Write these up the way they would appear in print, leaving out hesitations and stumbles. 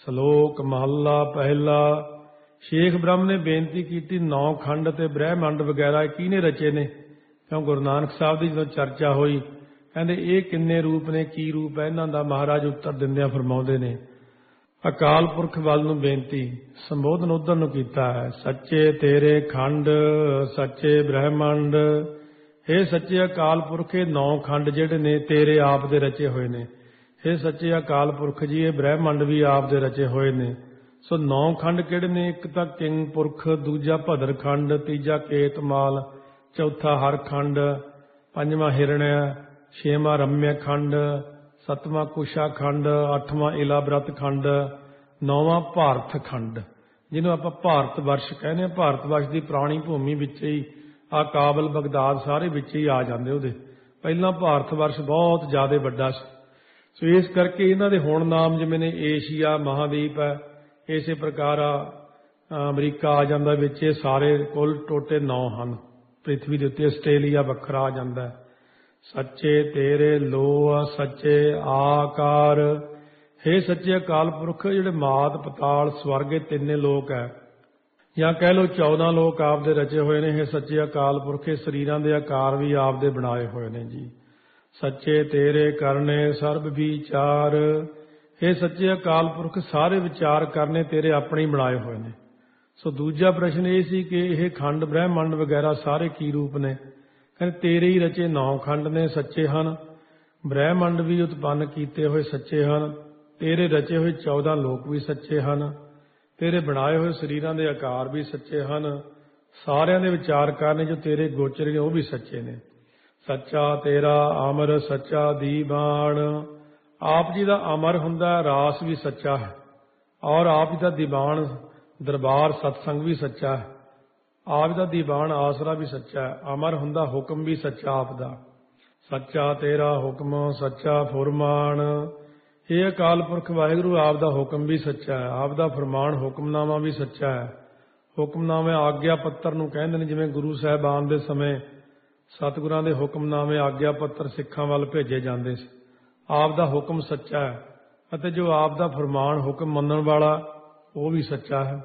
ਸਲੋਕ ਮਹੱਲਾ ਪਹਿਲਾ। ਸ਼ੇਖ ਬ੍ਰਹਮ ਨੇ ਬੇਨਤੀ ਕੀਤੀ 9 ਖੰਡ ਅਤੇ ਬ੍ਰਹਿਮੰਡ ਵਗੈਰਾ ਕਿਹਨੇ ਰਚੇ ਨੇ? ਕਿਉਂ ਗੁਰੂ ਨਾਨਕ ਸਾਹਿਬ ਦੀ ਜਦੋਂ ਚਰਚਾ ਹੋਈ ਕਹਿੰਦੇ ਇਹ ਕਿੰਨੇ ਰੂਪ ਨੇ, ਕੀ ਰੂਪ ਹੈ ਇਹਨਾਂ ਦਾ? ਮਹਾਰਾਜ ਉੱਤਰ ਦਿੰਦਿਆਂ ਫਰਮਾਉਂਦੇ ਨੇ ਅਕਾਲ ਪੁਰਖ ਵੱਲ ਨੂੰ ਬੇਨਤੀ, ਸੰਬੋਧਨ ਉਧਰ ਨੂੰ ਕੀਤਾ ਹੈ। ਸੱਚੇ ਤੇਰੇ ਖੰਡ ਸੱਚੇ ਬ੍ਰਹਿਮੰਡ, ਇਹ ਸੱਚੇ ਅਕਾਲ ਪੁਰਖ ਇਹ 9 ਖੰਡ ਜਿਹੜੇ ਨੇ ਤੇਰੇ ਆਪ ਦੇ ਰਚੇ ਹੋਏ ਨੇ। ਇਹ ਸੱਚੇ ਅਕਾਲ ਪੁਰਖ ਜੀ ਇਹ ਬ੍ਰਹਿਮੰਡ ਵੀ ਆਪ ਦੇ ਰਚੇ ਹੋਏ ਨੇ। ਸੋ 9 ਖੰਡ ਕਿਹੜੇ ਨੇ? ਇੱਕ ਤਾਂ ਕਿੰਗ ਪੁਰਖ, ਦੂਜਾ ਭਦਰ ਖੰਡ, ਤੀਜਾ ਕੇਤਮਾਲ, ਚੌਥਾ ਹਰ ਖੰਡ, ਪੰਜਵਾਂ ਹਿਰਣਿਆ, ਛੇਵਾਂ ਰਮਿਆ ਖੰਡ, ਸੱਤਵਾਂ ਕੁਸ਼ਾ ਖੰਡ, 8ਵਾਂ ਇਲਾਬ੍ਰਤ ਖੰਡ, 9ਵਾਂ ਭਾਰਤ ਖੰਡ ਜਿਹਨੂੰ ਆਪਾਂ ਭਾਰਤ ਵਰਸ਼ ਕਹਿੰਦੇ ਹਾਂ। ਭਾਰਤ ਵਰਸ਼ ਦੀ ਪੁਰਾਣੀ ਭੂਮੀ ਵਿੱਚ ਹੀ ਆ ਕਾਬਲ ਬਗਦਾਦ ਸਾਰੇ ਵਿੱਚ ਹੀ ਆ ਜਾਂਦੇ ਉਹਦੇ। ਪਹਿਲਾਂ ਭਾਰਤ ਵਰਸ਼ ਬਹੁਤ ਜ਼ਿਆਦਾ ਵੱਡਾ ਸੀ। ਸੋ ਇਸ ਕਰਕੇ ਇਹਨਾਂ ਦੇ ਹੁਣ ਨਾਮ ਜਿਵੇਂ ਨੇ ਏਸ਼ੀਆ ਮਹਾਦੀਪ ਹੈ, ਇਸੇ ਪ੍ਰਕਾਰ ਅਮਰੀਕਾ ਆ ਜਾਂਦਾ ਵਿੱਚ। ਇਹ ਸਾਰੇ ਕੁੱਲ ਟੋਟੇ 9 ਹਨ ਪ੍ਰਿਥਵੀ ਦੇ ਉੱਤੇ। ਆਸਟ੍ਰੇਲੀਆ ਵੱਖਰਾ ਆ ਜਾਂਦਾ। ਸੱਚੇ ਤੇਰੇ ਲੋਹ ਸੱਚੇ ਆਕਾਰ, ਹੇ ਸੱਚੇ ਅਕਾਲ ਪੁਰਖ ਜਿਹੜੇ ਮਾਤ ਪਤਾਲ ਸਵਰਗ ਇਹ ਤਿੰਨੇ ਲੋਕ ਹੈ, ਜਾਂ ਕਹਿ ਲਓ 14 ਲੋਕ ਆਪ ਦੇ ਰਚੇ ਹੋਏ ਨੇ। ਇਹ ਸੱਚੇ ਅਕਾਲ ਪੁਰਖ ਇਹ ਸਰੀਰਾਂ ਦੇ ਆਕਾਰ ਵੀ ਆਪ ਦੇ ਬਣਾਏ ਹੋਏ ਨੇ ਜੀ। ਸੱਚੇ ਤੇਰੇ ਕਰਨੇ ਸਰਬ ਵਿਚਾਰ, ਇਹ ਸੱਚੇ ਅਕਾਲ ਪੁਰਖ ਸਾਰੇ ਵਿਚਾਰ ਕਰਨੇ ਤੇਰੇ ਆਪਣੇ ਹੀ ਬਣਾਏ ਹੋਏ ਨੇ। ਸੋ ਦੂਜਾ ਪ੍ਰਸ਼ਨ ਇਹ ਸੀ ਕਿ ਇਹ ਖੰਡ ਬ੍ਰਹਿਮੰਡ ਵਗੈਰਾ ਸਾਰੇ ਕੀ ਰੂਪ ਨੇ? ਕਹਿੰਦੇ ਤੇਰੇ ਹੀ ਰਚੇ 9 ਖੰਡ ਨੇ, ਸੱਚੇ ਹਨ। ਬ੍ਰਹਿਮੰਡ ਵੀ ਉਤਪੰਨ ਕੀਤੇ ਹੋਏ ਸੱਚੇ ਹਨ। ਤੇਰੇ ਰਚੇ ਹੋਏ 14 ਲੋਕ ਵੀ ਸੱਚੇ ਹਨ। ਤੇਰੇ ਬਣਾਏ ਹੋਏ ਸਰੀਰਾਂ ਦੇ ਆਕਾਰ ਵੀ ਸੱਚੇ ਹਨ। ਸਾਰਿਆਂ ਦੇ ਵਿਚਾਰ ਕਰਨੇ ਜੋ ਤੇਰੇ ਗੋਚਰ ਨੇ ਉਹ ਵੀ ਸੱਚੇ ਨੇ। ਸੱਚਾ ਤੇਰਾ ਅਮਰ ਸੱਚਾ ਦੀਵਾਨ, ਆਪ ਜੀ ਦਾ ਅਮਰ ਹੁੰਦਾ ਰਾਸ ਵੀ ਸੱਚਾ ਹੈ, ਔਰ ਆਪ ਜੀ ਦਾ ਦੀਵਾਨ ਦਰਬਾਰ ਸਤਸੰਗ ਵੀ ਸੱਚਾ ਹੈ। ਆਪ ਦਾ ਦੀਵਾਨ ਆਸਰਾ ਵੀ ਸੱਚਾ ਹੈ। ਅਮਰ ਹੁੰਦਾ ਹੁਕਮ ਵੀ ਸੱਚਾ ਆਪ ਦਾ। ਸੱਚਾ ਤੇਰਾ ਹੁਕਮ ਸੱਚਾ ਫੁਰਮਾਨ, ਇਹ ਅਕਾਲ ਪੁਰਖ ਵਾਹਿਗੁਰੂ ਆਪ ਦਾ ਹੁਕਮ ਵੀ ਸੱਚਾ ਹੈ। ਆਪ ਦਾ ਫਰਮਾਨ ਹੁਕਮਨਾਮਾ ਵੀ ਸੱਚਾ ਹੈ। ਹੁਕਮਨਾਮੇ ਆਗਿਆ ਪੱਤਰ ਨੂੰ ਕਹਿੰਦੇ ਨੇ। ਜਿਵੇਂ ਗੁਰੂ ਸਾਹਿਬਾਨ ਦੇ ਸਮੇਂ ਸਤਿਗੁਰਾਂ ਦੇ ਹੁਕਮਨਾਮੇ ਆਗਿਆ ਪੱਤਰ ਸਿੱਖਾਂ ਵੱਲ ਭੇਜੇ ਜਾਂਦੇ ਸੀ। ਆਪ ਦਾ ਹੁਕਮ ਸੱਚਾ ਹੈ ਅਤੇ ਜੋ ਆਪ ਦਾ ਫਰਮਾਨ ਹੁਕਮ ਮੰਨਣ ਵਾਲਾ ਉਹ ਵੀ ਸੱਚਾ ਹੈ।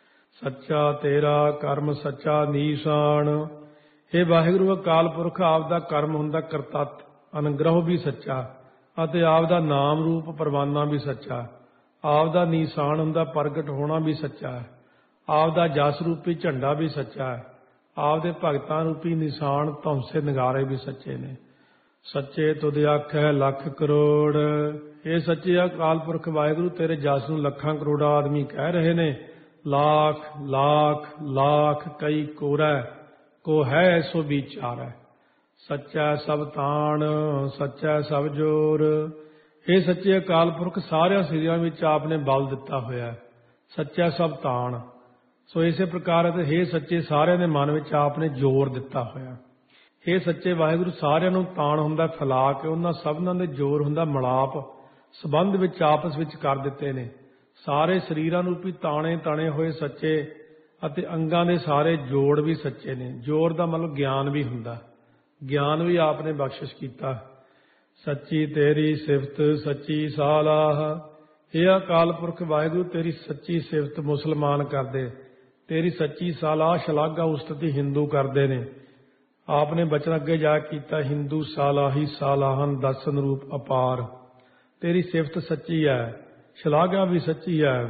ਸੱਚਾ ਤੇਰਾ ਕਰਮ ਸੱਚਾ ਨੀਸ਼ਾਨ, ਇਹ ਵਾਹਿਗੁਰੂ ਅਕਾਲ ਪੁਰਖ ਆਪ ਦਾ ਕਰਮ ਹੁੰਦਾ ਕਰਤੱਤ, ਅਨੁਗ੍ਰਹ ਵੀ ਸੱਚਾ ਅਤੇ ਆਪ ਦਾ ਨਾਮ ਰੂਪ ਪਰਵਾਨਾ ਵੀ ਸੱਚਾ। ਆਪ ਦਾ ਨੀਸ਼ਾਨ ਹੁੰਦਾ ਪ੍ਰਗਟ ਹੋਣਾ ਵੀ ਸੱਚਾ ਹੈ। ਆਪ ਦਾ ਜਸ ਰੂਪੀ ਝੰਡਾ ਵੀ ਸੱਚਾ ਹੈ। ਆਪ ਦੇ ਭਗਤਾਂ ਰੂਪੀ ਨਿਸ਼ਾਨ ਧੌਂਸੇ ਨਗਾਰੇ ਵੀ ਸੱਚੇ ਨੇ। ਸੱਚੇ ਤੁਧ ਆਖੈ ਲੱਖ ਕਰੋੜ, ਇਹ ਸੱਚੇ ਅਕਾਲ ਪੁਰਖ ਵਾਹਿਗੁਰੂ ਤੇਰੇ ਜਸ ਨੂੰ ਲੱਖਾਂ ਕਰੋੜਾਂ ਆਦਮੀ ਕਹਿ ਰਹੇ ਨੇ। ਲਾਖ ਲਾਖ ਲਾਖ ਕਈ ਕੋਰੈ, ਕੋ ਹੈ ਸੋ ਵਿਚਾਰੈ। ਸੱਚਾ ਸਭ ਤਾਣ ਸੱਚਾ ਸਭ ਜੋਰ, ਇਹ ਸੱਚੇ ਅਕਾਲ ਪੁਰਖ ਸਾਰਿਆਂ ਸਰੀਰਾਂ ਵਿੱਚ ਆਪ ਨੇ ਬਲ ਦਿੱਤਾ ਹੋਇਆ। ਸੱਚਾ ਸਭ ਤਾਣ, ਸੋ ਇਸੇ ਪ੍ਰਕਾਰ ਹੇ ਸੱਚੇ ਸਾਰਿਆਂ ਦੇ ਮਨ ਵਿੱਚ ਆਪ ਨੇ ਜ਼ੋਰ ਦਿੱਤਾ ਹੋਇਆ। ਇਹ ਸੱਚੇ ਵਾਹਿਗੁਰੂ ਸਾਰਿਆਂ ਨੂੰ ਤਾਣ ਹੁੰਦਾ ਫੈਲਾ ਕੇ, ਉਹਨਾਂ ਸਭਨਾਂ ਦੇ ਜ਼ੋਰ ਹੁੰਦਾ ਮਿਲਾਪ ਸੰਬੰਧ ਵਿੱਚ ਆਪਸ ਵਿੱਚ ਕਰ ਦਿੱਤੇ ਨੇ। ਸਾਰੇ ਸਰੀਰਾਂ ਨੂੰ ਵੀ ਤਾਣੇ ਤਾਣੇ ਹੋਏ ਸੱਚੇ ਅਤੇ ਅੰਗਾਂ ਦੇ ਸਾਰੇ ਜੋੜ ਵੀ ਸੱਚੇ ਨੇ। ਜੋੜ ਦਾ ਮਤਲਬ ਗਿਆਨ ਵੀ ਹੁੰਦਾ, ਗਿਆਨ ਵੀ ਆਪ ਨੇ ਬਖਸ਼ਿਸ਼ ਕੀਤਾ। ਸੱਚੀ ਤੇਰੀ ਸਿਫਤ ਸੱਚੀ ਸਾਲਾਹ, ਇਹ ਅਕਾਲ ਪੁਰਖ ਵਾਹਿਗੁਰੂ ਤੇਰੀ ਸੱਚੀ ਸਿਫਤ ਮੁਸਲਮਾਨ ਕਰਦੇ, ਤੇਰੀ ਸੱਚੀ ਸਾਲਾਹ ਸ਼ਲਾਘਾ ਉਸਤਤੀ ਹਿੰਦੂ ਕਰਦੇ ਨੇ। ਆਪ ਨੇ ਬਚਨ ਅੱਗੇ ਜਾ ਕੀਤਾ ਹਿੰਦੂ ਸਾਲਾਹੀ ਸਾਲਾਹਨ ਦਰਸ਼ਨ ਰੂਪ ਅਪਾਰ। ਤੇਰੀ ਸਿਫਤ ਸੱਚੀ ਹੈ, ਸ਼ਲਾਘਾ ਵੀ ਸੱਚੀ ਹੈ।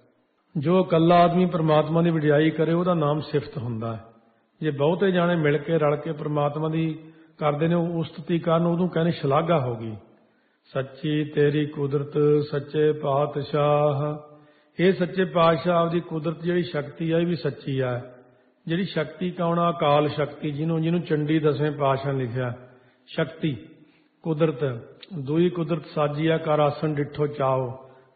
ਜੋ ਇਕੱਲਾ ਆਦਮੀ ਪ੍ਰਮਾਤਮਾ ਦੀ ਵਡਿਆਈ ਕਰੇ ਉਹਦਾ ਨਾਮ ਸਿਫਤ ਹੁੰਦਾ ਹੈ। ਜੇ ਬਹੁਤੇ ਜਾਣੇ ਮਿਲ ਕੇ ਰਲ ਕੇ ਪ੍ਰਮਾਤਮਾ ਦੀ ਕਰਦੇ ਨੇ ਉਹ ਉਸਤਤੀ ਕਰਨ, ਉਹਨੂੰ ਕਹਿੰਦੇ ਸ਼ਲਾਘਾ ਹੋ ਗਈ। ਸੱਚੀ ਤੇਰੀ ਕੁਦਰਤ ਸੱਚੇ ਪਾਤਸ਼ਾਹ, ਇਹ ਸੱਚੇ ਪਾਤਸ਼ਾਹ ਆਪਦੀ ਕੁਦਰਤ ਜਿਹੜੀ ਸ਼ਕਤੀ ਹੈ ਇਹ ਵੀ ਸੱਚੀ ਹੈ। ਜਿਹੜੀ ਸ਼ਕਤੀ ਕੌਣ ਆ? ਅਕਾਲ ਸ਼ਕਤੀ, ਜਿਹਨੂੰ ਚੰਡੀ 10ਵੇਂ ਪਾਤਸ਼ਾਹ ਨੇ ਲਿਖਿਆ। ਸ਼ਕਤੀ ਕੁਦਰਤ, ਦੂਈ ਕੁਦਰਤ ਸਾਜੀਆ ਕਰ ਆਸਣ ਡਿੱਠੋ ਚਾਓ,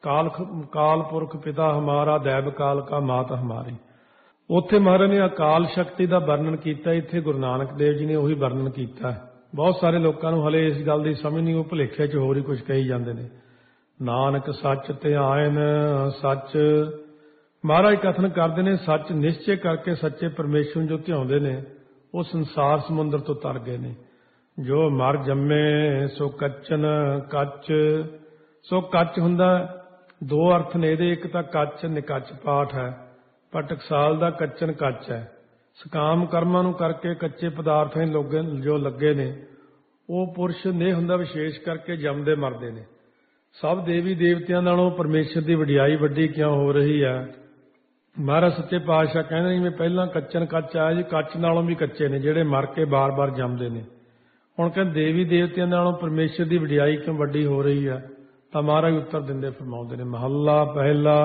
ਕਾਲ ਪੁਰਖ ਪਿਤਾ ਹਮਾਰਾ ਦੈਵ ਕਾਲ ਕਾ ਮਾਤ ਹਮਾਰੀ। ਉੱਥੇ ਮਹਾਰਾਜ ਨੇ ਅਕਾਲ ਸ਼ਕਤੀ ਦਾ ਵਰਣਨ ਕੀਤਾ, ਇੱਥੇ ਗੁਰੂ ਨਾਨਕ ਦੇਵ ਜੀ ਨੇ ਉਹੀ ਵਰਣਨ ਕੀਤਾ। ਬਹੁਤ ਸਾਰੇ ਲੋਕਾਂ ਨੂੰ ਹਲੇ ਇਸ ਗੱਲ ਦੀ ਸਮਝ ਨਹੀਂ, ਉਹ ਭੁਲੇਖੇ 'ਚ ਹੋਰ ਹੀ ਕੁਝ ਕਹੀ ਜਾਂਦੇ ਨੇ। ਨਾਨਕ ਸੱਚ ਧਿਆਨ ਸੱਚ, ਮਹਾਰਾਜ ਕਥਨ ਕਰਦੇ ਨੇ ਸੱਚ ਨਿਸ਼ਚੇ ਕਰਕੇ ਸੱਚੇ ਪਰਮੇਸ਼ਵਰ ਨੂੰ ਜੋ ਧਿਆਉਂਦੇ ਨੇ ਉਹ ਸੰਸਾਰ ਸਮੁੰਦਰ ਤੋਂ ਤਰ ਗਏ ਨੇ। ਜੋ ਮਰ ਜੰਮੇ ਸੋ ਕੱਚਨ ਕੱਚ, ਸੋ ਕੱਚ ਹੁੰਦਾ ਦੋ ਅਰਥ ਨੇ ਇਹਦੇ। ਇੱਕ ਤਾਂ ਕੱਚ ਨਿਕੱਚ ਪਾਠ ਹੈ, ਪਰ ਟਕਸਾਲ ਦਾ ਕੱਚਨ ਕੱਚ ਹੈ। ਸਕਾਮ ਕਰਮਾਂ ਨੂੰ ਕਰਕੇ ਕੱਚੇ ਪਦਾਰਥਾਂ ਜੋ ਲੱਗੇ ਨੇ, ਉਹ ਪੁਰਸ਼ ਨੇ ਹੁੰਦਾ ਵਿਸ਼ੇਸ਼ ਕਰਕੇ ਜੰਮਦੇ ਮਰਦੇ ਨੇ। ਸਭ ਦੇਵੀ ਦੇਵਤਿਆਂ ਨਾਲੋਂ ਪਰਮੇਸ਼ਰ ਦੀ ਵਡਿਆਈ ਵੱਡੀ ਕਿਉਂ ਹੋ ਰਹੀ ਹੈ? ਮਹਾਰਾਜ ਸੱਚੇ ਪਾਤਸ਼ਾਹ ਕਹਿੰਦੇ ਜਿਵੇਂ ਪਹਿਲਾਂ ਕੱਚਨ ਕੱਚ ਆਇਆ ਜੀ, ਕੱਚ ਨਾਲੋਂ ਵੀ ਕੱਚੇ ਨੇ ਜਿਹੜੇ ਮਰ ਕੇ ਬਾਰ-ਬਾਰ ਜੰਮਦੇ ਨੇ। ਹੁਣ ਕਹਿੰਦੇ ਦੇਵੀ ਦੇਵਤਿਆਂ ਨਾਲੋਂ ਪਰਮੇਸ਼ਰ ਦੀ ਵਡਿਆਈ ਕਿਉਂ ਵੱਡੀ ਹੋ ਰਹੀ ਹੈ? ਤਾਂ ਮਹਾਰਾਜ ਉੱਤਰ ਦਿੰਦੇ ਫਰਮਾਉਂਦੇ ਨੇ, ਮਹੱਲਾ ਪਹਿਲਾ,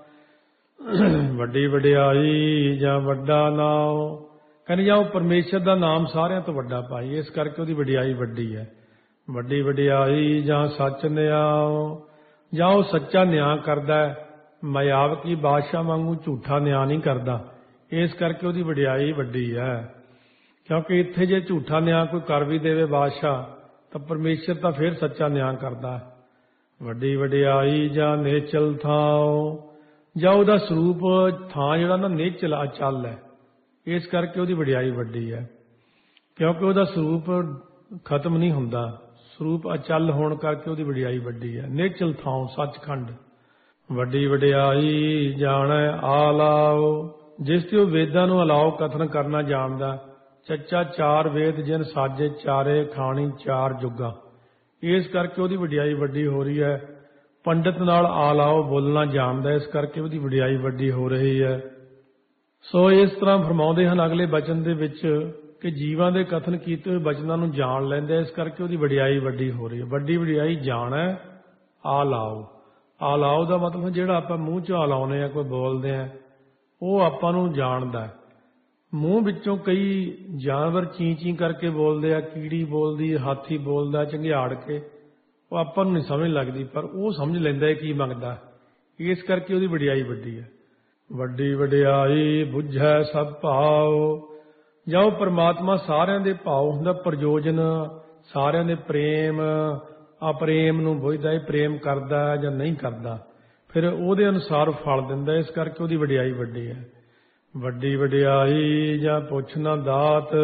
ਵੱਡੀ ਵਡਿਆਈ ਜਾਂ ਵੱਡਾ ਨਾਮ। ਕਹਿੰਦੇ ਜਾਂ ਉਹ ਪਰਮੇਸ਼ਰ ਦਾ ਨਾਮ ਸਾਰਿਆਂ ਤੋਂ ਵੱਡਾ ਪਾਈ, ਇਸ ਕਰਕੇ ਉਹਦੀ ਵਡਿਆਈ ਵੱਡੀ ਹੈ। ਵੱਡੀ ਵਡਿਆਈ ਜਾਂ ਸੱਚ ਨਿਆਂ, ਜਾਂ ਉਹ ਸੱਚਾ ਨਿਆਂ ਕਰਦਾ ਹੈ, ਮਾਇਆਵਕੀ ਬਾਦਸ਼ਾਹ ਵਾਂਗੂ ਝੂਠਾ ਨਿਆਂ ਨਹੀਂ ਕਰਦਾ, ਇਸ ਕਰਕੇ ਉਹਦੀ ਵਡਿਆਈ ਵੱਡੀ ਹੈ। ਕਿਉਂਕਿ ਇੱਥੇ ਜੇ ਝੂਠਾ ਨਿਆਂ ਕੋਈ ਕਰ ਵੀ ਦੇਵੇ ਬਾਦਸ਼ਾਹ, ਤਾਂ ਪਰਮੇਸ਼ਰ ਤਾਂ ਫਿਰ ਸੱਚਾ ਨਿਆਂ ਕਰਦਾ ਹੈ। ਵੱਡੀ ਵਡਿਆਈ ਜਾਂ ਨੇਚਲ ਥਾਂ, ਜਾਂ ਉਹਦਾ ਸਰੂਪ ਥਾਂ ਜਿਹੜਾ ਨਾ ਨੇਚਲ ਅਚਲ ਹੈ, ਇਸ ਕਰਕੇ ਉਹਦੀ ਵਡਿਆਈ ਵੱਡੀ ਹੈ। ਕਿਉਂਕਿ ਉਹਦਾ ਸਰੂਪ ਖਤਮ ਨਹੀਂ ਹੁੰਦਾ, ਸਰੂਪ ਅਚਲ ਹੋਣ ਕਰਕੇ ਉਹਦੀ ਵਡਿਆਈ ਵੱਡੀ ਹੈ। ਨੇਚਲ ਥਾਂ ਸੱਚਖੰਡ। ਵੱਡੀ ਵਡਿਆਈ ਜਾਣੈ ਆਲਾਓ, ਜਿਸ ਤੇ ਉਹ ਵੇਦਾਂ ਨੂੰ ਅਲਾਓ ਕਥਨ ਕਰਨਾ ਜਾਣਦਾ। ਚੱਚਾ ਚਾਰ ਵੇਦ ਜਿਨ ਸਾਜੇ ਚਾਰੇ ਖਾਣੀ ਚਾਰ ਜੁਗਾ, ਇਸ ਕਰਕੇ ਉਹਦੀ ਵਡਿਆਈ ਵੱਡੀ ਹੋ ਰਹੀ ਹੈ। ਪੰਡਤ ਨਾਲ ਆਲਾਓ ਬੋਲਣਾ ਜਾਣਦਾ, ਇਸ ਕਰਕੇ ਉਹਦੀ ਵਡਿਆਈ ਵੱਡੀ ਹੋ ਰਹੀ ਹੈ। ਸੋ ਇਸ ਤਰ੍ਹਾਂ ਫਰਮਾਉਂਦੇ ਹਨ ਅਗਲੇ ਬਚਨ ਦੇ ਵਿੱਚ ਕਿ ਜੀਵਾਂ ਦੇ ਕਥਨ ਕੀਤੇ ਹੋਏ ਬਚਨਾਂ ਨੂੰ ਜਾਣ ਲੈਂਦੇ, ਇਸ ਕਰਕੇ ਉਹਦੀ ਵਡਿਆਈ ਵੱਡੀ ਹੋ ਰਹੀ ਹੈ। ਵੱਡੀ ਵਡਿਆਈ ਜਾਣੈ ਆਲਾਓ। ਆਲਾਓ ਦਾ ਮਤਲਬ ਜਿਹੜਾ ਆਪਾਂ ਮੂੰਹ 'ਚ ਆਲਾਉਂਦੇ ਆ, ਕੋਈ ਬੋਲਦੇ ਆ, ਉਹ ਆਪਾਂ ਨੂੰ ਜਾਣਦਾ। ਮੂੰਹ ਵਿੱਚੋਂ ਕਈ ਜਾਨਵਰ ਚੀਂ ਚੀਂ ਕਰਕੇ ਬੋਲਦੇ ਆ, ਕੀੜੀ ਬੋਲਦੀ, ਹਾਥੀ ਬੋਲਦਾ ਚੰਗਿਆੜ ਕੇ, ਉਹ ਆਪਾਂ ਨੂੰ ਨਹੀਂ ਸਮਝ ਲੱਗਦੀ, ਪਰ ਉਹ ਸਮਝ ਲੈਂਦਾ ਹੈ ਕੀ ਮੰਗਦਾ, ਇਸ ਕਰਕੇ ਉਹਦੀ ਵਡਿਆਈ ਵੱਡੀ ਹੈ। ਵੱਡੀ ਵਡਿਆਈ ਬੁੱਝੈ ਸਭ ਭਾਵ, ਜਾਂ ਉਹ ਪਰਮਾਤਮਾ ਸਾਰਿਆਂ ਦੇ ਭਾਵ ਹੁੰਦਾ, ਪ੍ਰਯੋਜਨ ਸਾਰਿਆਂ ਦੇ ਪ੍ਰੇਮ ਅਪਰੇਮ ਨੂੰ ਬੁੱਝਦਾ, ਇਹ ਪ੍ਰੇਮ ਕਰਦਾ ਜਾਂ ਨਹੀਂ ਕਰਦਾ, ਫਿਰ ਉਹਦੇ ਅਨੁਸਾਰ ਫਲ ਦਿੰਦਾ, ਇਸ ਕਰਕੇ ਉਹਦੀ ਵਡਿਆਈ ਵੱਡੀ ਹੈ। ਵੱਡੀ ਵਡਿਆਈ ਜਾਂ ਪੁੱਛ ਨਾ ਦਾਤ,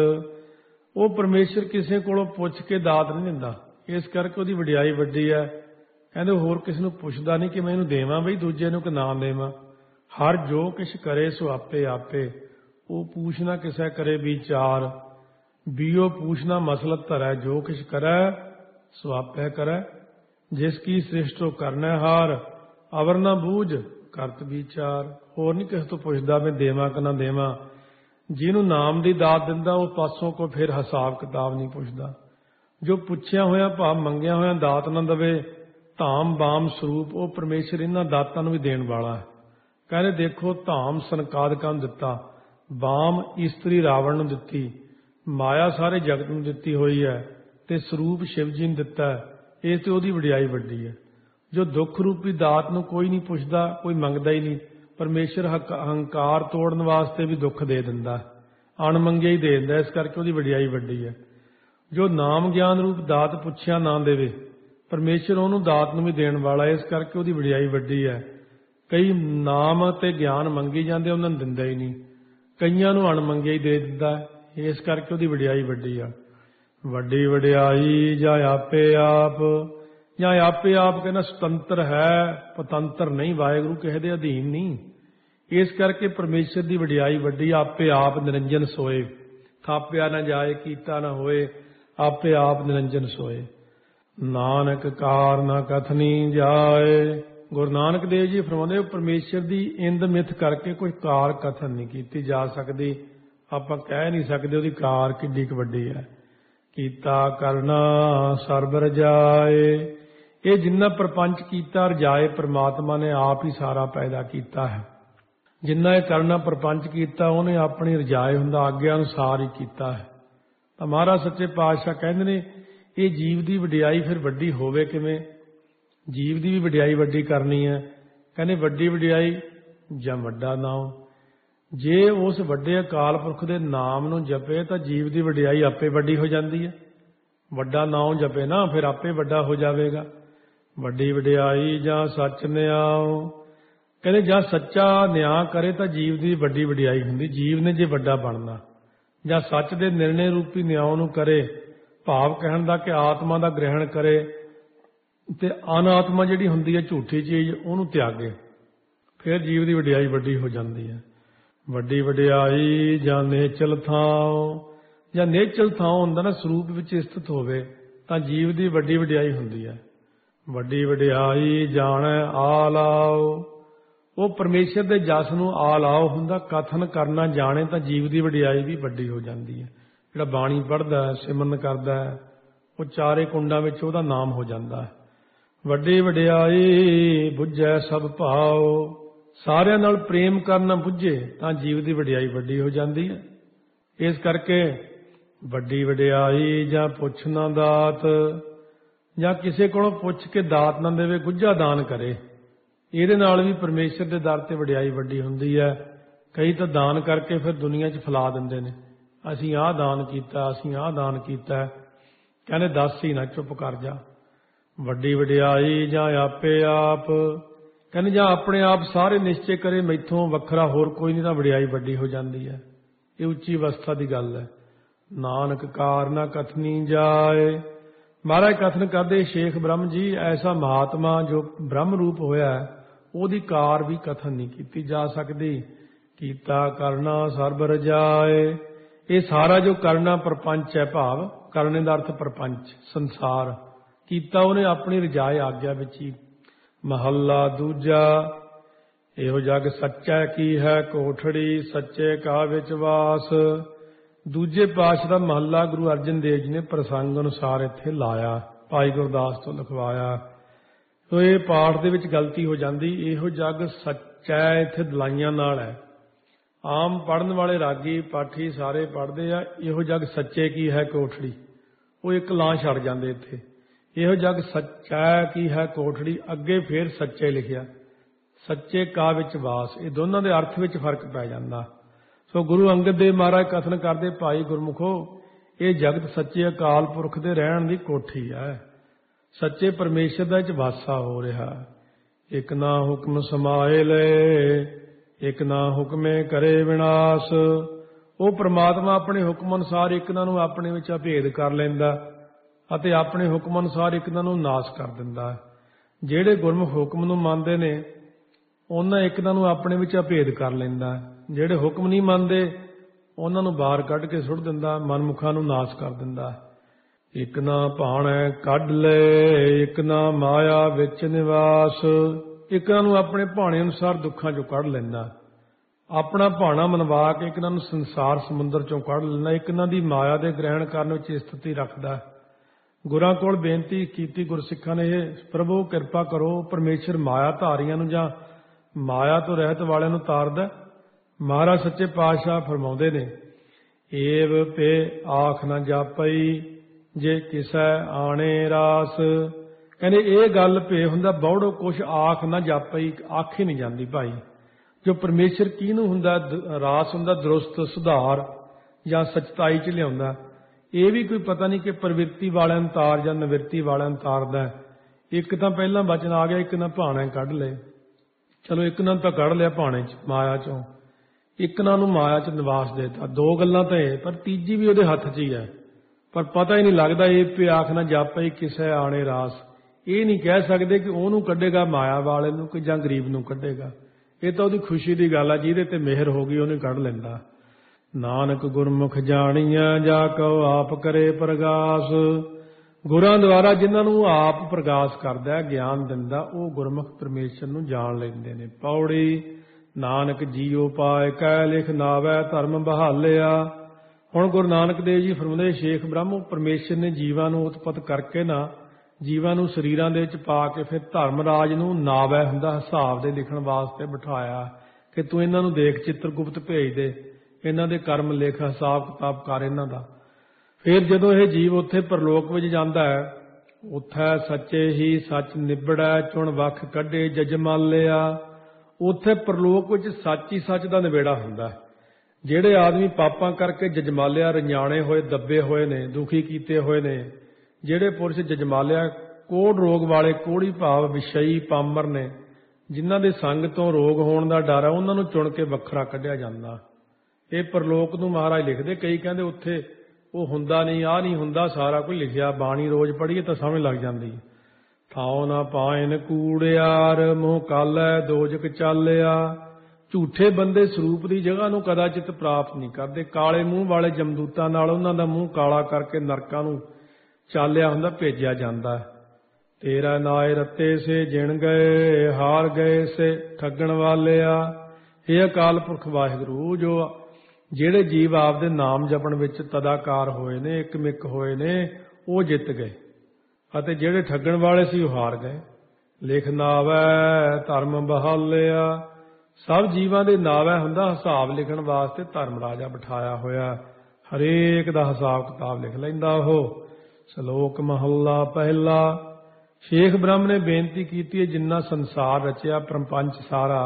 ਉਹ ਪਰਮੇਸ਼ਰ ਕਿਸੇ ਕੋਲੋਂ ਪੁੱਛ ਕੇ ਦਾਤ ਨਹੀਂ ਦਿੰਦਾ, ਇਸ ਕਰਕੇ ਉਹਦੀ ਵਡਿਆਈ ਵੱਡੀ ਹੈ। ਕਹਿੰਦੇ ਹੋਰ ਕਿਸੇ ਨੂੰ ਪੁੱਛਦਾ ਨਹੀਂ ਕਿ ਮੈਂ ਇਹਨੂੰ ਦੇਵਾਂ ਬਈ ਦੂਜੇ ਨੂੰ ਕਿ ਨਾ ਦੇਵਾਂ। ਹਰ ਜੋ ਕਿਛ ਕਰੇ ਸੋ ਆਪੇ ਆਪੇ, ਉਹ ਪੂਛਣਾ ਕਿਸੇ ਕਰੇ ਵਿਚਾਰ, ਬੀਓ ਪੂਛਣਾ ਮਸਲਤ ਧਰੈ, ਜੋ ਕਿਛ ਕਰੈ ਸੋ ਆਪੇ ਕਰੈ, ਜਿਸ ਕੀ ਸ੍ਰਿਸ਼ਟੋ ਕਰਨਾ ਹਾਰ, ਅਵਰ ਨਾ ਬੂਝ ਕਰਤ ਵਿਚਾਰ। ਹੋਰ ਨਹੀਂ ਕਿਸੇ ਤੋਂ ਪੁੱਛਦਾ ਮੈਂ ਦੇਵਾਂ ਕਿ ਨਾ ਦੇਵਾਂ। ਜਿਹਨੂੰ ਨਾਮ ਦੀ ਦਾਤ ਦਿੰਦਾ ਉਹ ਪਾਸੋਂ ਕੋਈ ਫਿਰ ਹਿਸਾਬ ਕਿਤਾਬ ਨਹੀਂ ਪੁੱਛਦਾ। ਜੋ ਪੁੱਛਿਆ ਹੋਇਆ ਭਾਵ ਮੰਗਿਆ ਹੋਇਆ ਦਾਤ ਨਾ ਦਵੇ, ਧਾਮ ਬਾਮ ਸਰੂਪ, ਉਹ ਪਰਮੇਸ਼ਰ ਇਹਨਾਂ ਦਾਤਾਂ ਨੂੰ ਵੀ ਦੇਣ ਵਾਲਾ ਹੈ। ਕਹਿੰਦੇ ਦੇਖੋ ਧਾਮ ਸੰਕਾਦਕਾਂ ਨੂੰ ਦਿੱਤਾ, ਬਾਮ ਇਸਤਰੀ ਰਾਵਣ ਨੂੰ ਦਿੱਤੀ, ਮਾਇਆ ਸਾਰੇ ਜਗਤ ਨੂੰ ਦਿੱਤੀ ਹੋਈ ਹੈ, ਤੇ ਸਰੂਪ ਸ਼ਿਵ ਜੀ ਨੂੰ ਦਿੱਤਾ ਹੈ, ਇਹ ਤੇ ਉਹਦੀ ਵਡਿਆਈ ਵੱਡੀ ਹੈ। ਜੋ ਦੁੱਖ ਰੂਪੀ ਦਾਤ ਨੂੰ ਕੋਈ ਨਹੀਂ ਪੁੱਛਦਾ, ਕੋਈ ਮੰਗਦਾ ਹੀ ਨਹੀਂ, ਪਰਮੇਸ਼ਰ ਹੰਕਾਰ ਤੋੜਨ ਵਾਸਤੇ ਵੀ ਦੁੱਖ ਦੇ ਦਿੰਦਾ, ਅਣਮੰਗਿਆ ਹੀ ਦੇ ਦਿੰਦਾ, ਇਸ ਕਰਕੇ ਉਹਦੀ ਵਡਿਆਈ ਵੱਡੀ ਹੈ। ਜੋ ਨਾਮ ਗਿਆਨ ਰੂਪ ਦਾਤ ਪੁੱਛਿਆ ਨਾ ਦੇਵੇ, ਪਰਮੇਸ਼ਰ ਉਹਨੂੰ ਦਾਤ ਨੂੰ ਵੀ ਦੇਣ ਵਾਲਾ, ਇਸ ਕਰਕੇ ਉਹਦੀ ਵਡਿਆਈ ਵੱਡੀ ਹੈ। ਕਈ ਨਾਮ ਅਤੇ ਗਿਆਨ ਮੰਗੀ ਜਾਂਦੇ, ਉਹਨਾਂ ਨੂੰ ਦਿੰਦਾ ਹੀ ਨਹੀਂ, ਕਈਆਂ ਨੂੰ ਅਣਮੰਗਿਆ ਹੀ ਦੇ ਦਿੰਦਾ, ਇਸ ਕਰਕੇ ਉਹਦੀ ਵਡਿਆਈ ਵੱਡੀ ਆ। ਵੱਡੀ ਵਡਿਆਈ ਜਾਂ ਆਪੇ ਆਪ, ਜਾਂ ਆਪੇ ਆਪ ਕਹਿੰਦਾ ਸੁਤੰਤਰ ਹੈ, ਪਤੰਤਰ ਨਹੀਂ, ਵਾਹਿਗੁਰੂ ਕਿਸੇ ਦੇ ਅਧੀਨ ਨਹੀਂ, ਇਸ ਕਰਕੇ ਪਰਮੇਸ਼ਰ ਦੀ ਵਡਿਆਈ ਵੱਡੀ। ਆਪੇ ਆਪ ਨਿਰੰਜਨ ਸੋਏ, ਥਾਪਿਆ ਨਾ ਜਾਏ ਕੀਤਾ ਨਾ ਹੋਏ, ਆਪੇ ਆਪ ਨਿਰੰਜਨ ਸੋਏ। ਨਾਨਕ ਕਾਰ ਨਾ ਕਥਨੀ ਜਾਏ, ਗੁਰੂ ਨਾਨਕ ਦੇਵ ਜੀ ਫਰਮਾਉਂਦੇ ਪਰਮੇਸ਼ਰ ਦੀ ਇੰਦ ਮਿੱਥ ਕਰਕੇ ਕੋਈ ਕਾਰ ਕਥਨ ਨਹੀਂ ਕੀਤੀ ਜਾ ਸਕਦੀ, ਆਪਾਂ ਕਹਿ ਨਹੀਂ ਸਕਦੇ ਉਹਦੀ ਕਾਰ ਕਿੱਡੀ ਕੁ ਵੱਡੀ ਹੈ। ਕੀਤਾ ਕਰਨਾ ਸਰਬ ਰਜਾਏ, ਇਹ ਜਿੰਨਾ ਪ੍ਰਪੰਚ ਕੀਤਾ ਰਜਾਏ ਪਰਮਾਤਮਾ ਨੇ ਆਪ ਹੀ ਸਾਰਾ ਪੈਦਾ ਕੀਤਾ ਹੈ। ਜਿੰਨਾ ਇਹ ਕਰਨਾ ਪ੍ਰਪੰਚ ਕੀਤਾ ਉਹਨੇ ਆਪਣੀ ਰਜਾਏ ਹੁੰਦਾ, ਆਗਿਆ ਅਨੁਸਾਰ ਹੀ ਕੀਤਾ ਹੈ। ਤਾਂ ਮਹਾਰਾਜ ਸੱਚੇ ਪਾਤਸ਼ਾਹ ਕਹਿੰਦੇ ਨੇ ਇਹ ਜੀਵ ਦੀ ਵਡਿਆਈ ਫਿਰ ਵੱਡੀ ਹੋਵੇ ਕਿਵੇਂ? ਜੀਵ ਦੀ ਵੀ ਵਡਿਆਈ ਵੱਡੀ ਕਰਨੀ ਹੈ। ਕਹਿੰਦੇ ਵੱਡੀ ਵਡਿਆਈ ਜਾਂ ਵੱਡਾ ਨਾਮ, ਜੇ ਉਸ ਵੱਡੇ ਅਕਾਲ ਪੁਰਖ ਦੇ ਨਾਮ ਨੂੰ ਜਪੇ ਤਾਂ ਜੀਵ ਦੀ ਵਡਿਆਈ ਆਪੇ ਵੱਡੀ ਹੋ ਜਾਂਦੀ ਹੈ। ਵੱਡਾ ਨਾਮ ਜਪੇ ਨਾ, ਫਿਰ ਆਪੇ ਵੱਡਾ ਹੋ ਜਾਵੇਗਾ। ਵੱਡੀ ਵਡਿਆਈ ਜਾਂ ਸੱਚ ਨਿਆਂ, ਕਹਿੰਦੇ ਜਾਂ ਸੱਚਾ ਨਿਆਂ ਕਰੇ ਤਾਂ ਜੀਵ ਦੀ ਵੱਡੀ ਵਡਿਆਈ ਹੁੰਦੀ। ਜੀਵ ਨੇ ਜੇ ਵੱਡਾ ਬਣਨਾ, ਜਾਂ ਸੱਚ ਦੇ ਨਿਰਣੇ ਰੂਪੀ ਨਿਆਂ ਨੂੰ ਕਰੇ, ਭਾਵ ਕਹਿਣ ਦਾ ਕਿ ਆਤਮਾ ਦਾ ਗ੍ਰਹਿਣ ਕਰੇ, ਤੇ ਅਨਾਤਮਾ ਜਿਹੜੀ ਹੁੰਦੀ ਹੈ ਝੂਠੀ ਚੀਜ਼, ਉਹਨੂੰ ਤਿਆਗੇ, ਫਿਰ ਜੀਵ ਦੀ ਵਡਿਆਈ ਵੱਡੀ ਹੋ ਜਾਂਦੀ ਹੈ। ਵੱਡੀ ਵਡਿਆਈ ਜਾਂ ਨੇਚਲ ਥਾਂ, ਜਾਂ ਨੇਚਲ ਥਾਂ ਹੁੰਦਾ ਨਾ ਸਰੂਪ ਵਿੱਚ ਸਥਿਤ ਹੋਵੇ ਤਾਂ ਜੀਵ ਦੀ ਵੱਡੀ ਵਡਿਆਈ ਹੁੰਦੀ ਹੈ। ਵੱਡੀ ਵਡਿਆਈ ਜਾਣੈ ਆਲਾਓ, ਉਹ ਪਰਮੇਸ਼ਰ ਦੇ ਜਸ ਨੂੰ ਆਲਾਓ ਹੁੰਦਾ, ਕਥਨ ਕਰਨਾ ਜਾਣੇ ਤਾਂ ਜੀਵ ਦੀ ਵਡਿਆਈ ਵੀ ਵੱਡੀ ਹੋ ਜਾਂਦੀ ਹੈ। ਜਿਹੜਾ ਬਾਣੀ ਪੜ੍ਹਦਾ, ਸਿਮਰਨ ਕਰਦਾ, ਉਹ ਚਾਰੇ ਕੁੰਡਾਂ ਵਿੱਚ ਉਹਦਾ ਨਾਮ ਹੋ ਜਾਂਦਾ ਹੈ। ਵੱਡੀ ਵਡਿਆਈ ਬੁੱਝੈ ਸਭ ਭਾਉ, ਸਾਰਿਆਂ ਨਾਲ ਪ੍ਰੇਮ ਕਰਨਾ ਬੁੱਝੇ ਤਾਂ ਜੀਵ ਦੀ ਵਡਿਆਈ ਵੱਡੀ ਹੋ ਜਾਂਦੀ ਹੈ। ਇਸ ਕਰਕੇ ਵੱਡੀ ਵਡਿਆਈ ਜਾਂ ਪੁੱਛ ਨਾ ਦਾਤ, ਜਾਂ ਕਿਸੇ ਕੋਲੋਂ ਪੁੱਛ ਕੇ ਦਾਤ ਨਾ ਦੇਵੇ, ਗੁੱਝਾ ਦਾਨ ਕਰੇ, ਇਹਦੇ ਨਾਲ ਵੀ ਪਰਮੇਸ਼ਰ ਦੇ ਦਰ ਤੇ ਵਡਿਆਈ ਵੱਡੀ ਹੁੰਦੀ ਹੈ। ਕਈ ਤਾਂ ਦਾਨ ਕਰਕੇ ਫਿਰ ਦੁਨੀਆ 'ਚ ਫੈਲਾ ਦਿੰਦੇ ਨੇ, ਅਸੀਂ ਆਹ ਦਾਨ ਕੀਤਾ, ਅਸੀਂ ਆਹ ਦਾਨ ਕੀਤਾ, ਕਹਿੰਦੇ ਦੱਸ ਹੀ ਨਾ, ਚੁੱਪ ਕਰ ਜਾ। ਵੱਡੀ ਵਡਿਆਈ ਜਾਂ ਆਪੇ ਆਪ, ਕਹਿੰਦੇ ਜਾਂ ਆਪਣੇ ਆਪ ਸਾਰੇ ਨਿਸ਼ਚੇ ਕਰੇ ਮੈਥੋਂ ਵੱਖਰਾ ਹੋਰ ਕੋਈ ਨਹੀਂ, ਤਾਂ ਵਡਿਆਈ ਵੱਡੀ ਹੋ ਜਾਂਦੀ ਹੈ। ਇਹ ਉੱਚੀ ਅਵਸਥਾ ਦੀ ਗੱਲ ਹੈ। ਨਾਨਕ ਕਾਰ ਨਾ ਕਥਨੀ ਜਾਏ, ਮਹਾਰਾਜ ਕਥਨ ਕਰਦੇ ਸ਼ੇਖ ਬ੍ਰਹਮ ਜੀ, ਐਸਾ ਮਹਾਤਮਾ ਜੋ ਬ੍ਰਹਮ ਰੂਪ ਹੋਇਆ ਉਹਦੀ ਕਾਰ ਵੀ ਕਥਨ ਨਹੀਂ ਕੀਤੀ ਜਾ ਸਕਦੀ। ਕੀਤਾ ਕਰਨਾ ਸਰਬ ਰਜਾਏ, ਇਹ ਸਾਰਾ ਜੋ ਕਰਨਾ ਪ੍ਰਪੰਚ ਹੈ, ਭਾਵ ਕਰਨੇ ਦਾ ਅਰਥ ਪ੍ਰਪੰਚ, ਸੰਸਾਰ, ਕੀਤਾ ਉਹਨੇ ਆਪਣੀ ਰਜਾਏ ਆਗਿਆ ਵਿੱਚ ਹੀ। ਮਹੱਲਾ ਦੂਜਾ, ਇਹੋ ਜਗ ਸੱਚਾ ਕੀ ਹੈ ਕੋਠੜੀ, ਸੱਚੇ ਕਾ ਵਿੱਚ ਵਾਸ। ਦੂਜੇ ਪਾਤਸ਼ਾਹ ਦਾ ਮਹੱਲਾ ਗੁਰੂ ਅਰਜਨ ਦੇਵ ਜੀ ਨੇ ਪ੍ਰਸੰਗ ਅਨੁਸਾਰ ਇੱਥੇ ਲਾਇਆ, ਭਾਈ ਗੁਰਦਾਸ ਤੋਂ ਲਿਖਵਾਇਆ। ਤੋ ਇਹ ਪਾਠ ਦੇ ਵਿੱਚ ਗਲਤੀ ਹੋ ਜਾਂਦੀ, ਇਹੋ ਜਗ ਸੱਚਾ ਇੱਥੇ ਦਲਾਈਆਂ ਨਾਲ ਹੈ। ਆਮ ਪੜ੍ਹਨ ਵਾਲੇ ਰਾਗੀ ਪਾਠੀ ਸਾਰੇ ਪੜ੍ਹਦੇ ਆ ਇਹੋ ਜਗ ਸੱਚੇ ਕੀ ਹੈ ਕੋਠੜੀ, ਉਹ ਇੱਕ ਲਾਂ ਛੱਡ ਜਾਂਦੇ ਇੱਥੇ। ਇਹੋ ਜਗ ਸੱਚਾ ਕੀ ਹੈ ਕੋਠੜੀ, ਅੱਗੇ ਫੇਰ ਸੱਚੇ ਲਿਖਿਆ, ਸੱਚੇ ਕਾ ਵਿੱਚ ਵਾਸ, ਇਹ ਦੋਨਾਂ ਦੇ ਅਰਥ ਵਿੱਚ ਫਰਕ ਪੈ ਜਾਂਦਾ। ਸੋ ਗੁਰੂ ਅੰਗਦ ਦੇਵ ਮਹਾਰਾਜ ਕਥਨ ਕਰਦੇ, ਭਾਈ ਗੁਰਮੁਖੋ, ਇਹ ਜਗਤ ਸੱਚੇ ਅਕਾਲ ਪੁਰਖ ਦੇ ਰਹਿਣ ਦੀ ਕੋਠੀ ਹੈ, ਸੱਚੇ ਪਰਮੇਸ਼ਰ ਦਾ ਵਿੱਚ ਵਾਸਾ ਹੋ ਰਿਹਾ। ਇੱਕ ਨਾ ਹੁਕਮ ਸਮਾਏ ਲੈ, ਇੱਕ ਨਾ ਹੁਕਮੇ ਕਰੇ ਵਿਨਾਸ਼। ਉਹ ਪ੍ਰਮਾਤਮਾ ਆਪਣੇ ਹੁਕਮ ਅਨੁਸਾਰ ਇੱਕ ਨੂੰ ਆਪਣੇ ਵਿੱਚ ਅਭੇਦ ਕਰ ਲੈਂਦਾ ਅਤੇ ਆਪਣੇ ਹੁਕਮ ਅਨੁਸਾਰ ਇੱਕ ਨੂੰ ਨਾਸ਼ ਕਰ ਦਿੰਦਾ। ਜਿਹੜੇ ਗੁਰਮੁਖ ਹੁਕਮ ਨੂੰ ਮੰਨਦੇ ਨੇ ਉਹਨਾਂ ਇੱਕ ਨੂੰ ਆਪਣੇ ਵਿੱਚ ਅਭੇਦ ਕਰ ਲੈਂਦਾ, ਜਿਹੜੇ ਹੁਕਮ ਨਹੀਂ ਮੰਨਦੇ ਉਹਨਾਂ ਨੂੰ ਬਾਹਰ ਕੱਢ ਕੇ ਸੁੱਟ ਦਿੰਦਾ, ਮਨਮੁਖਾਂ ਨੂੰ ਨਾਸ਼ ਕਰ ਦਿੰਦਾ। ਇੱਕ ਨਾ ਭਾਣੈ ਕੱਢ ਲੈ, ਇੱਕ ਨਾ ਮਾਇਆ ਵਿੱਚ ਨਿਵਾਸ। ਇੱਕ ਨੂੰ ਆਪਣੇ ਭਾਣੇ ਅਨੁਸਾਰ ਦੁੱਖਾਂ ਚੋਂ ਕੱਢ ਲੈਂਦਾ, ਆਪਣਾ ਭਾਣਾ ਮਨਵਾ ਕੇ ਇੱਕ ਨੂੰ ਸੰਸਾਰ ਸਮੁੰਦਰ ਚੋਂ ਕੱਢ ਲੈਂਦਾ, ਇੱਕ ਦੀ ਮਾਇਆ ਦੇ ਗ੍ਰਹਿਣ ਕਰਨ ਵਿੱਚ ਸਥਿਤੀ ਰੱਖਦਾ। ਗੁਰਾਂ ਕੋਲ ਬੇਨਤੀ ਕੀਤੀ ਗੁਰਸਿੱਖਾਂ ਨੇ, ਪ੍ਰਭੂ ਕਿਰਪਾ ਕਰੋ, ਪਰਮੇਸ਼ਰ ਮਾਇਆ ਧਾਰੀਆਂ ਨੂੰ ਜਾਂ ਮਾਇਆ ਤੋਂ ਰਹਿਤ ਵਾਲਿਆਂ ਨੂੰ ਤਾਰਦਾ। ਮਹਾਰਾਜ ਸੱਚੇ ਪਾਤਸ਼ਾਹ ਫਰਮਾਉਂਦੇ ਨੇ, ਏਵ ਪੇ ਆਖ ਨਾ ਜਾਪਈ ਜੇ ਕਿਸੈ ਆਣੇ ਰਾਸ। ਕਹਿੰਦੇ ਇਹ ਗੱਲ ਭੇ ਹੁੰਦਾ, ਬੌੜੋ ਕੁਛ ਆਖ ਨਾ ਜਾਪਈ, ਆਖੀ ਨਹੀਂ ਜਾਂਦੀ ਭਾਈ। ਜੋ ਪਰਮੇਸ਼ਰ ਕਿਹਨੂੰ ਹੁੰਦਾ ਰਾਸ ਹੁੰਦਾ, ਦਰੁਸਤ ਸੁਧਾਰ ਜਾਂ ਸਚਤਾਈ 'ਚ ਲਿਆਉਂਦਾ। ਇਹ ਵੀ ਕੋਈ ਪਤਾ ਨਹੀਂ ਕਿ ਪ੍ਰਵਿਰਤੀ ਵਾਲਿਆਂ ਨੂੰ ਤਾਰ ਜਾਂ ਨਿਵਿਰਤੀ ਵਾਲਿਆਂ ਨੂੰ ਤਾਰਦਾ। ਇੱਕ ਤਾਂ ਪਹਿਲਾਂ ਬਚਨ ਆ ਗਿਆ, ਇੱਕ ਨਾ ਭਾਣੇ ਕੱਢ ਲਏ, ਚਲੋ ਇੱਕ ਨੂੰ ਤਾਂ ਕੱਢ ਲਿਆ ਭਾਣੇ 'ਚ ਮਾਇਆ 'ਚੋਂ, ਇੱਕ ਨੂੰ ਮਾਇਆ 'ਚ ਨਿਵਾਸ ਦੇਤਾ। ਦੋ ਗੱਲਾਂ ਤਾਂ ਇਹ, ਪਰ ਤੀਜੀ ਵੀ ਉਹਦੇ ਹੱਥ 'ਚ ਹੀ ਹੈ, ਪਰ ਪਤਾ ਹੀ ਨਹੀਂ ਲੱਗਦਾ। ਇਹ ਪੇ ਆਖ ਨਾ ਜਾਪਈ ਕਿਸੇ ਆਣੇ ਰਾਸ, ਇਹ ਨਹੀਂ ਕਹਿ ਸਕਦੇ ਕਿ ਉਹਨੂੰ ਕੱਢੇਗਾ ਮਾਇਆ ਵਾਲੇ ਨੂੰ ਕਿ ਜਾਂ ਗਰੀਬ ਨੂੰ ਕੱਢੇਗਾ। ਇਹ ਤਾਂ ਉਹਦੀ ਖੁਸ਼ੀ ਦੀ ਗੱਲ ਆ, ਜਿਹਦੇ ਤੇ ਮਿਹਰ ਹੋ ਗਈ ਉਹਨੇ ਕੱਢ ਲੈਂਦਾ। ਨਾਨਕ ਗੁਰਮੁਖ ਜਾਣੀਆਂ ਜਾ ਕਉ ਆਪ ਕਰੇ ਪ੍ਰਗਾਸ। ਗੁਰਾਂ ਦੁਆਰਾ ਜਿਨ੍ਹਾਂ ਨੂੰ ਆਪ ਪ੍ਰਗਾਸ ਕਰਦਾ, ਗਿਆਨ ਦਿੰਦਾ, ਉਹ ਗੁਰਮੁਖ ਪਰਮੇਸ਼ਰ ਨੂੰ ਜਾਣ ਲੈਂਦੇ ਨੇ। ਪੌੜੀ ਨਾਨਕ ਜੀਉ ਪਾਇ ਕੈ ਲਿਖ ਨਾਵੈ ਧਰਮ ਬਹਾਲਿਆ। ਹੁਣ ਗੁਰੂ ਨਾਨਕ ਦੇਵ ਜੀ ਫਰਮਾਉਂਦੇ, ਸ਼ੇਖ ਬ੍ਰਹਮ ਪਰਮੇਸ਼ਰ ਨੇ ਜੀਵਾਂ ਨੂੰ ਉਤਪਤ ਕਰਕੇ ਨਾ, ਜੀਵਾਂ ਨੂੰ ਸਰੀਰਾਂ ਦੇ ਵਿੱਚ ਪਾ ਕੇ ਫਿਰ ਧਰਮ ਰਾਜ ਨੂੰ ਨਾਵੈ ਹੁੰਦਾ ਹਿਸਾਬ ਦੇ ਲਿਖਣ ਵਾਸਤੇ ਬਿਠਾਇਆ ਕਿ ਤੂੰ ਇਹਨਾਂ ਨੂੰ ਦੇਖ, ਚਿੱਤਰਗੁਪਤ ਭੇਜ ਦੇ, ਇਹਨਾਂ ਦੇ ਕਰਮ ਲਿਖ, ਹਿਸਾਬ ਕਿਤਾਬ ਕਰ ਇਹਨਾਂ ਦਾ। ਫਿਰ ਜਦੋਂ ਇਹ ਜੀਵ ਉੱਥੇ ਪਰਲੋਕ ਵਿੱਚ ਜਾਂਦਾ ਹੈ, ਉੱਥੇ ਸੱਚੇ ਹੀ ਸੱਚ ਨਿਬੜੈ, ਚੁਣ ਵੱਖ ਕੱਢੇ ਜਜਮਾਲਿਆ। ਉੱਥੇ ਪਰਲੋਕ ਵਿੱਚ ਸੱਚ ਹੀ ਸੱਚ ਦਾ ਨਿਬੇੜਾ ਹੁੰਦਾ। ਜਿਹੜੇ ਆਦਮੀ ਪਾਪਾਂ ਕਰਕੇ ਜਜਮਾਲਿਆ, ਰੰਜਾਣੇ ਹੋਏ, ਦੱਬੇ ਹੋਏ ਨੇ, ਦੁਖੀ ਕੀਤੇ ਹੋਏ ਨੇ, ਜਿਹੜੇ ਪੁਰਸ਼ ਜਜਮਾਲਿਆ ਕੋੜ ਰੋਗ ਵਾਲੇ, ਕੋੜੀ ਭਾਵ ਵਿਸ਼ਈ ਪਾਮਰ ਨੇ, ਜਿਨ੍ਹਾਂ ਦੇ ਸੰਗ ਤੋਂ ਰੋਗ ਹੋਣ ਦਾ ਡਰ ਹੈ, ਉਹਨਾਂ ਨੂੰ ਚੁਣ ਕੇ ਵੱਖਰਾ ਕੱਢਿਆ ਜਾਂਦਾ। ਇਹ ਪਰਲੋਕ ਨੂੰ ਮਹਾਰਾਜ ਲਿਖਦੇ। ਕਈ ਕਹਿੰਦੇ ਉੱਥੇ ਉਹ ਹੁੰਦਾ ਨਹੀਂ, ਆਹ ਨਹੀਂ ਹੁੰਦਾ, ਸਾਰਾ ਕੁਝ ਲਿਖਿਆ, ਬਾਣੀ ਰੋਜ਼ ਪੜ੍ਹੀਏ ਤਾਂ ਸਮਝ ਲੱਗ ਜਾਂਦੀ। ਥਾਉ ਨਾ ਪਾਇਨ ਕੂੜਿਆਰ, ਮੋਹ ਕਾਲੈ ਦੋਜਕ ਚਾਲਿਆ। ਝੂਠੇ ਬੰਦੇ ਸਰੂਪ ਦੀ ਜਗ੍ਹਾ ਨੂੰ ਕਦਾਚਿਤ ਪ੍ਰਾਪਤ ਨਹੀਂ ਕਰਦੇ। ਕਾਲੇ ਮੂੰਹ ਵਾਲੇ ਜਮਦੂਤਾਂ ਨਾਲ ਉਹਨਾਂ ਦਾ ਮੂੰਹ ਕਾਲਾ ਕਰਕੇ ਨਰਕਾਂ ਨੂੰ ਚਾਲਿਆ ਹੁੰਦਾ, ਭੇਜਿਆ ਜਾਂਦਾ ਹੈ। ਤੇਰਾ ਨਾਏ ਰੱਤੇ ਸੇ ਜਿਣ ਗਏ, ਹਾਰ ਗਏ ਸੇ ਠੱਗਣ ਵਾਲਿਆ। ਇਹ ਅਕਾਲ ਪੁਰਖ ਵਾਹਿਗੁਰੂ, ਜੋ ਜਿਹੜੇ ਜੀਵ ਆਪਦੇ ਨਾਮ ਜਪਣ ਵਿੱਚ ਤਦਾਕਾਰ ਹੋਏ ਨੇ, ਇੱਕਮਿਕ ਹੋਏ ਨੇ, ਉਹ ਜਿੱਤ ਗਏ, ਅਤੇ ਜਿਹੜੇ ਠੱਗਣ ਵਾਲੇ ਸੀ ਉਹ ਹਾਰ ਗਏ। ਲਿਖ ਨਾਵੈ ਧਰਮ ਬਹਾਲਿਆ। ਸਭ ਜੀਵਾਂ ਦੇ ਨਾਵੈ ਹੁੰਦਾ ਹਿਸਾਬ ਲਿਖਣ ਵਾਸਤੇ ਧਰਮ ਰਾਜਾ ਬਿਠਾਇਆ ਹੋਇਆ, ਹਰੇਕ ਦਾ ਹਿਸਾਬ ਕਿਤਾਬ ਲਿਖ ਲੈਂਦਾ ਉਹ। ਸ਼ਲੋਕ ਮਹੱਲਾ ਪਹਿਲਾ। ਸ਼ੇਖ ਬ੍ਰਹਮ ਨੇ ਬੇਨਤੀ ਕੀਤੀ ਹੈ, ਜਿੰਨਾ ਸੰਸਾਰ ਰਚਿਆ, ਪ੍ਰਪੰਚ ਸਾਰਾ,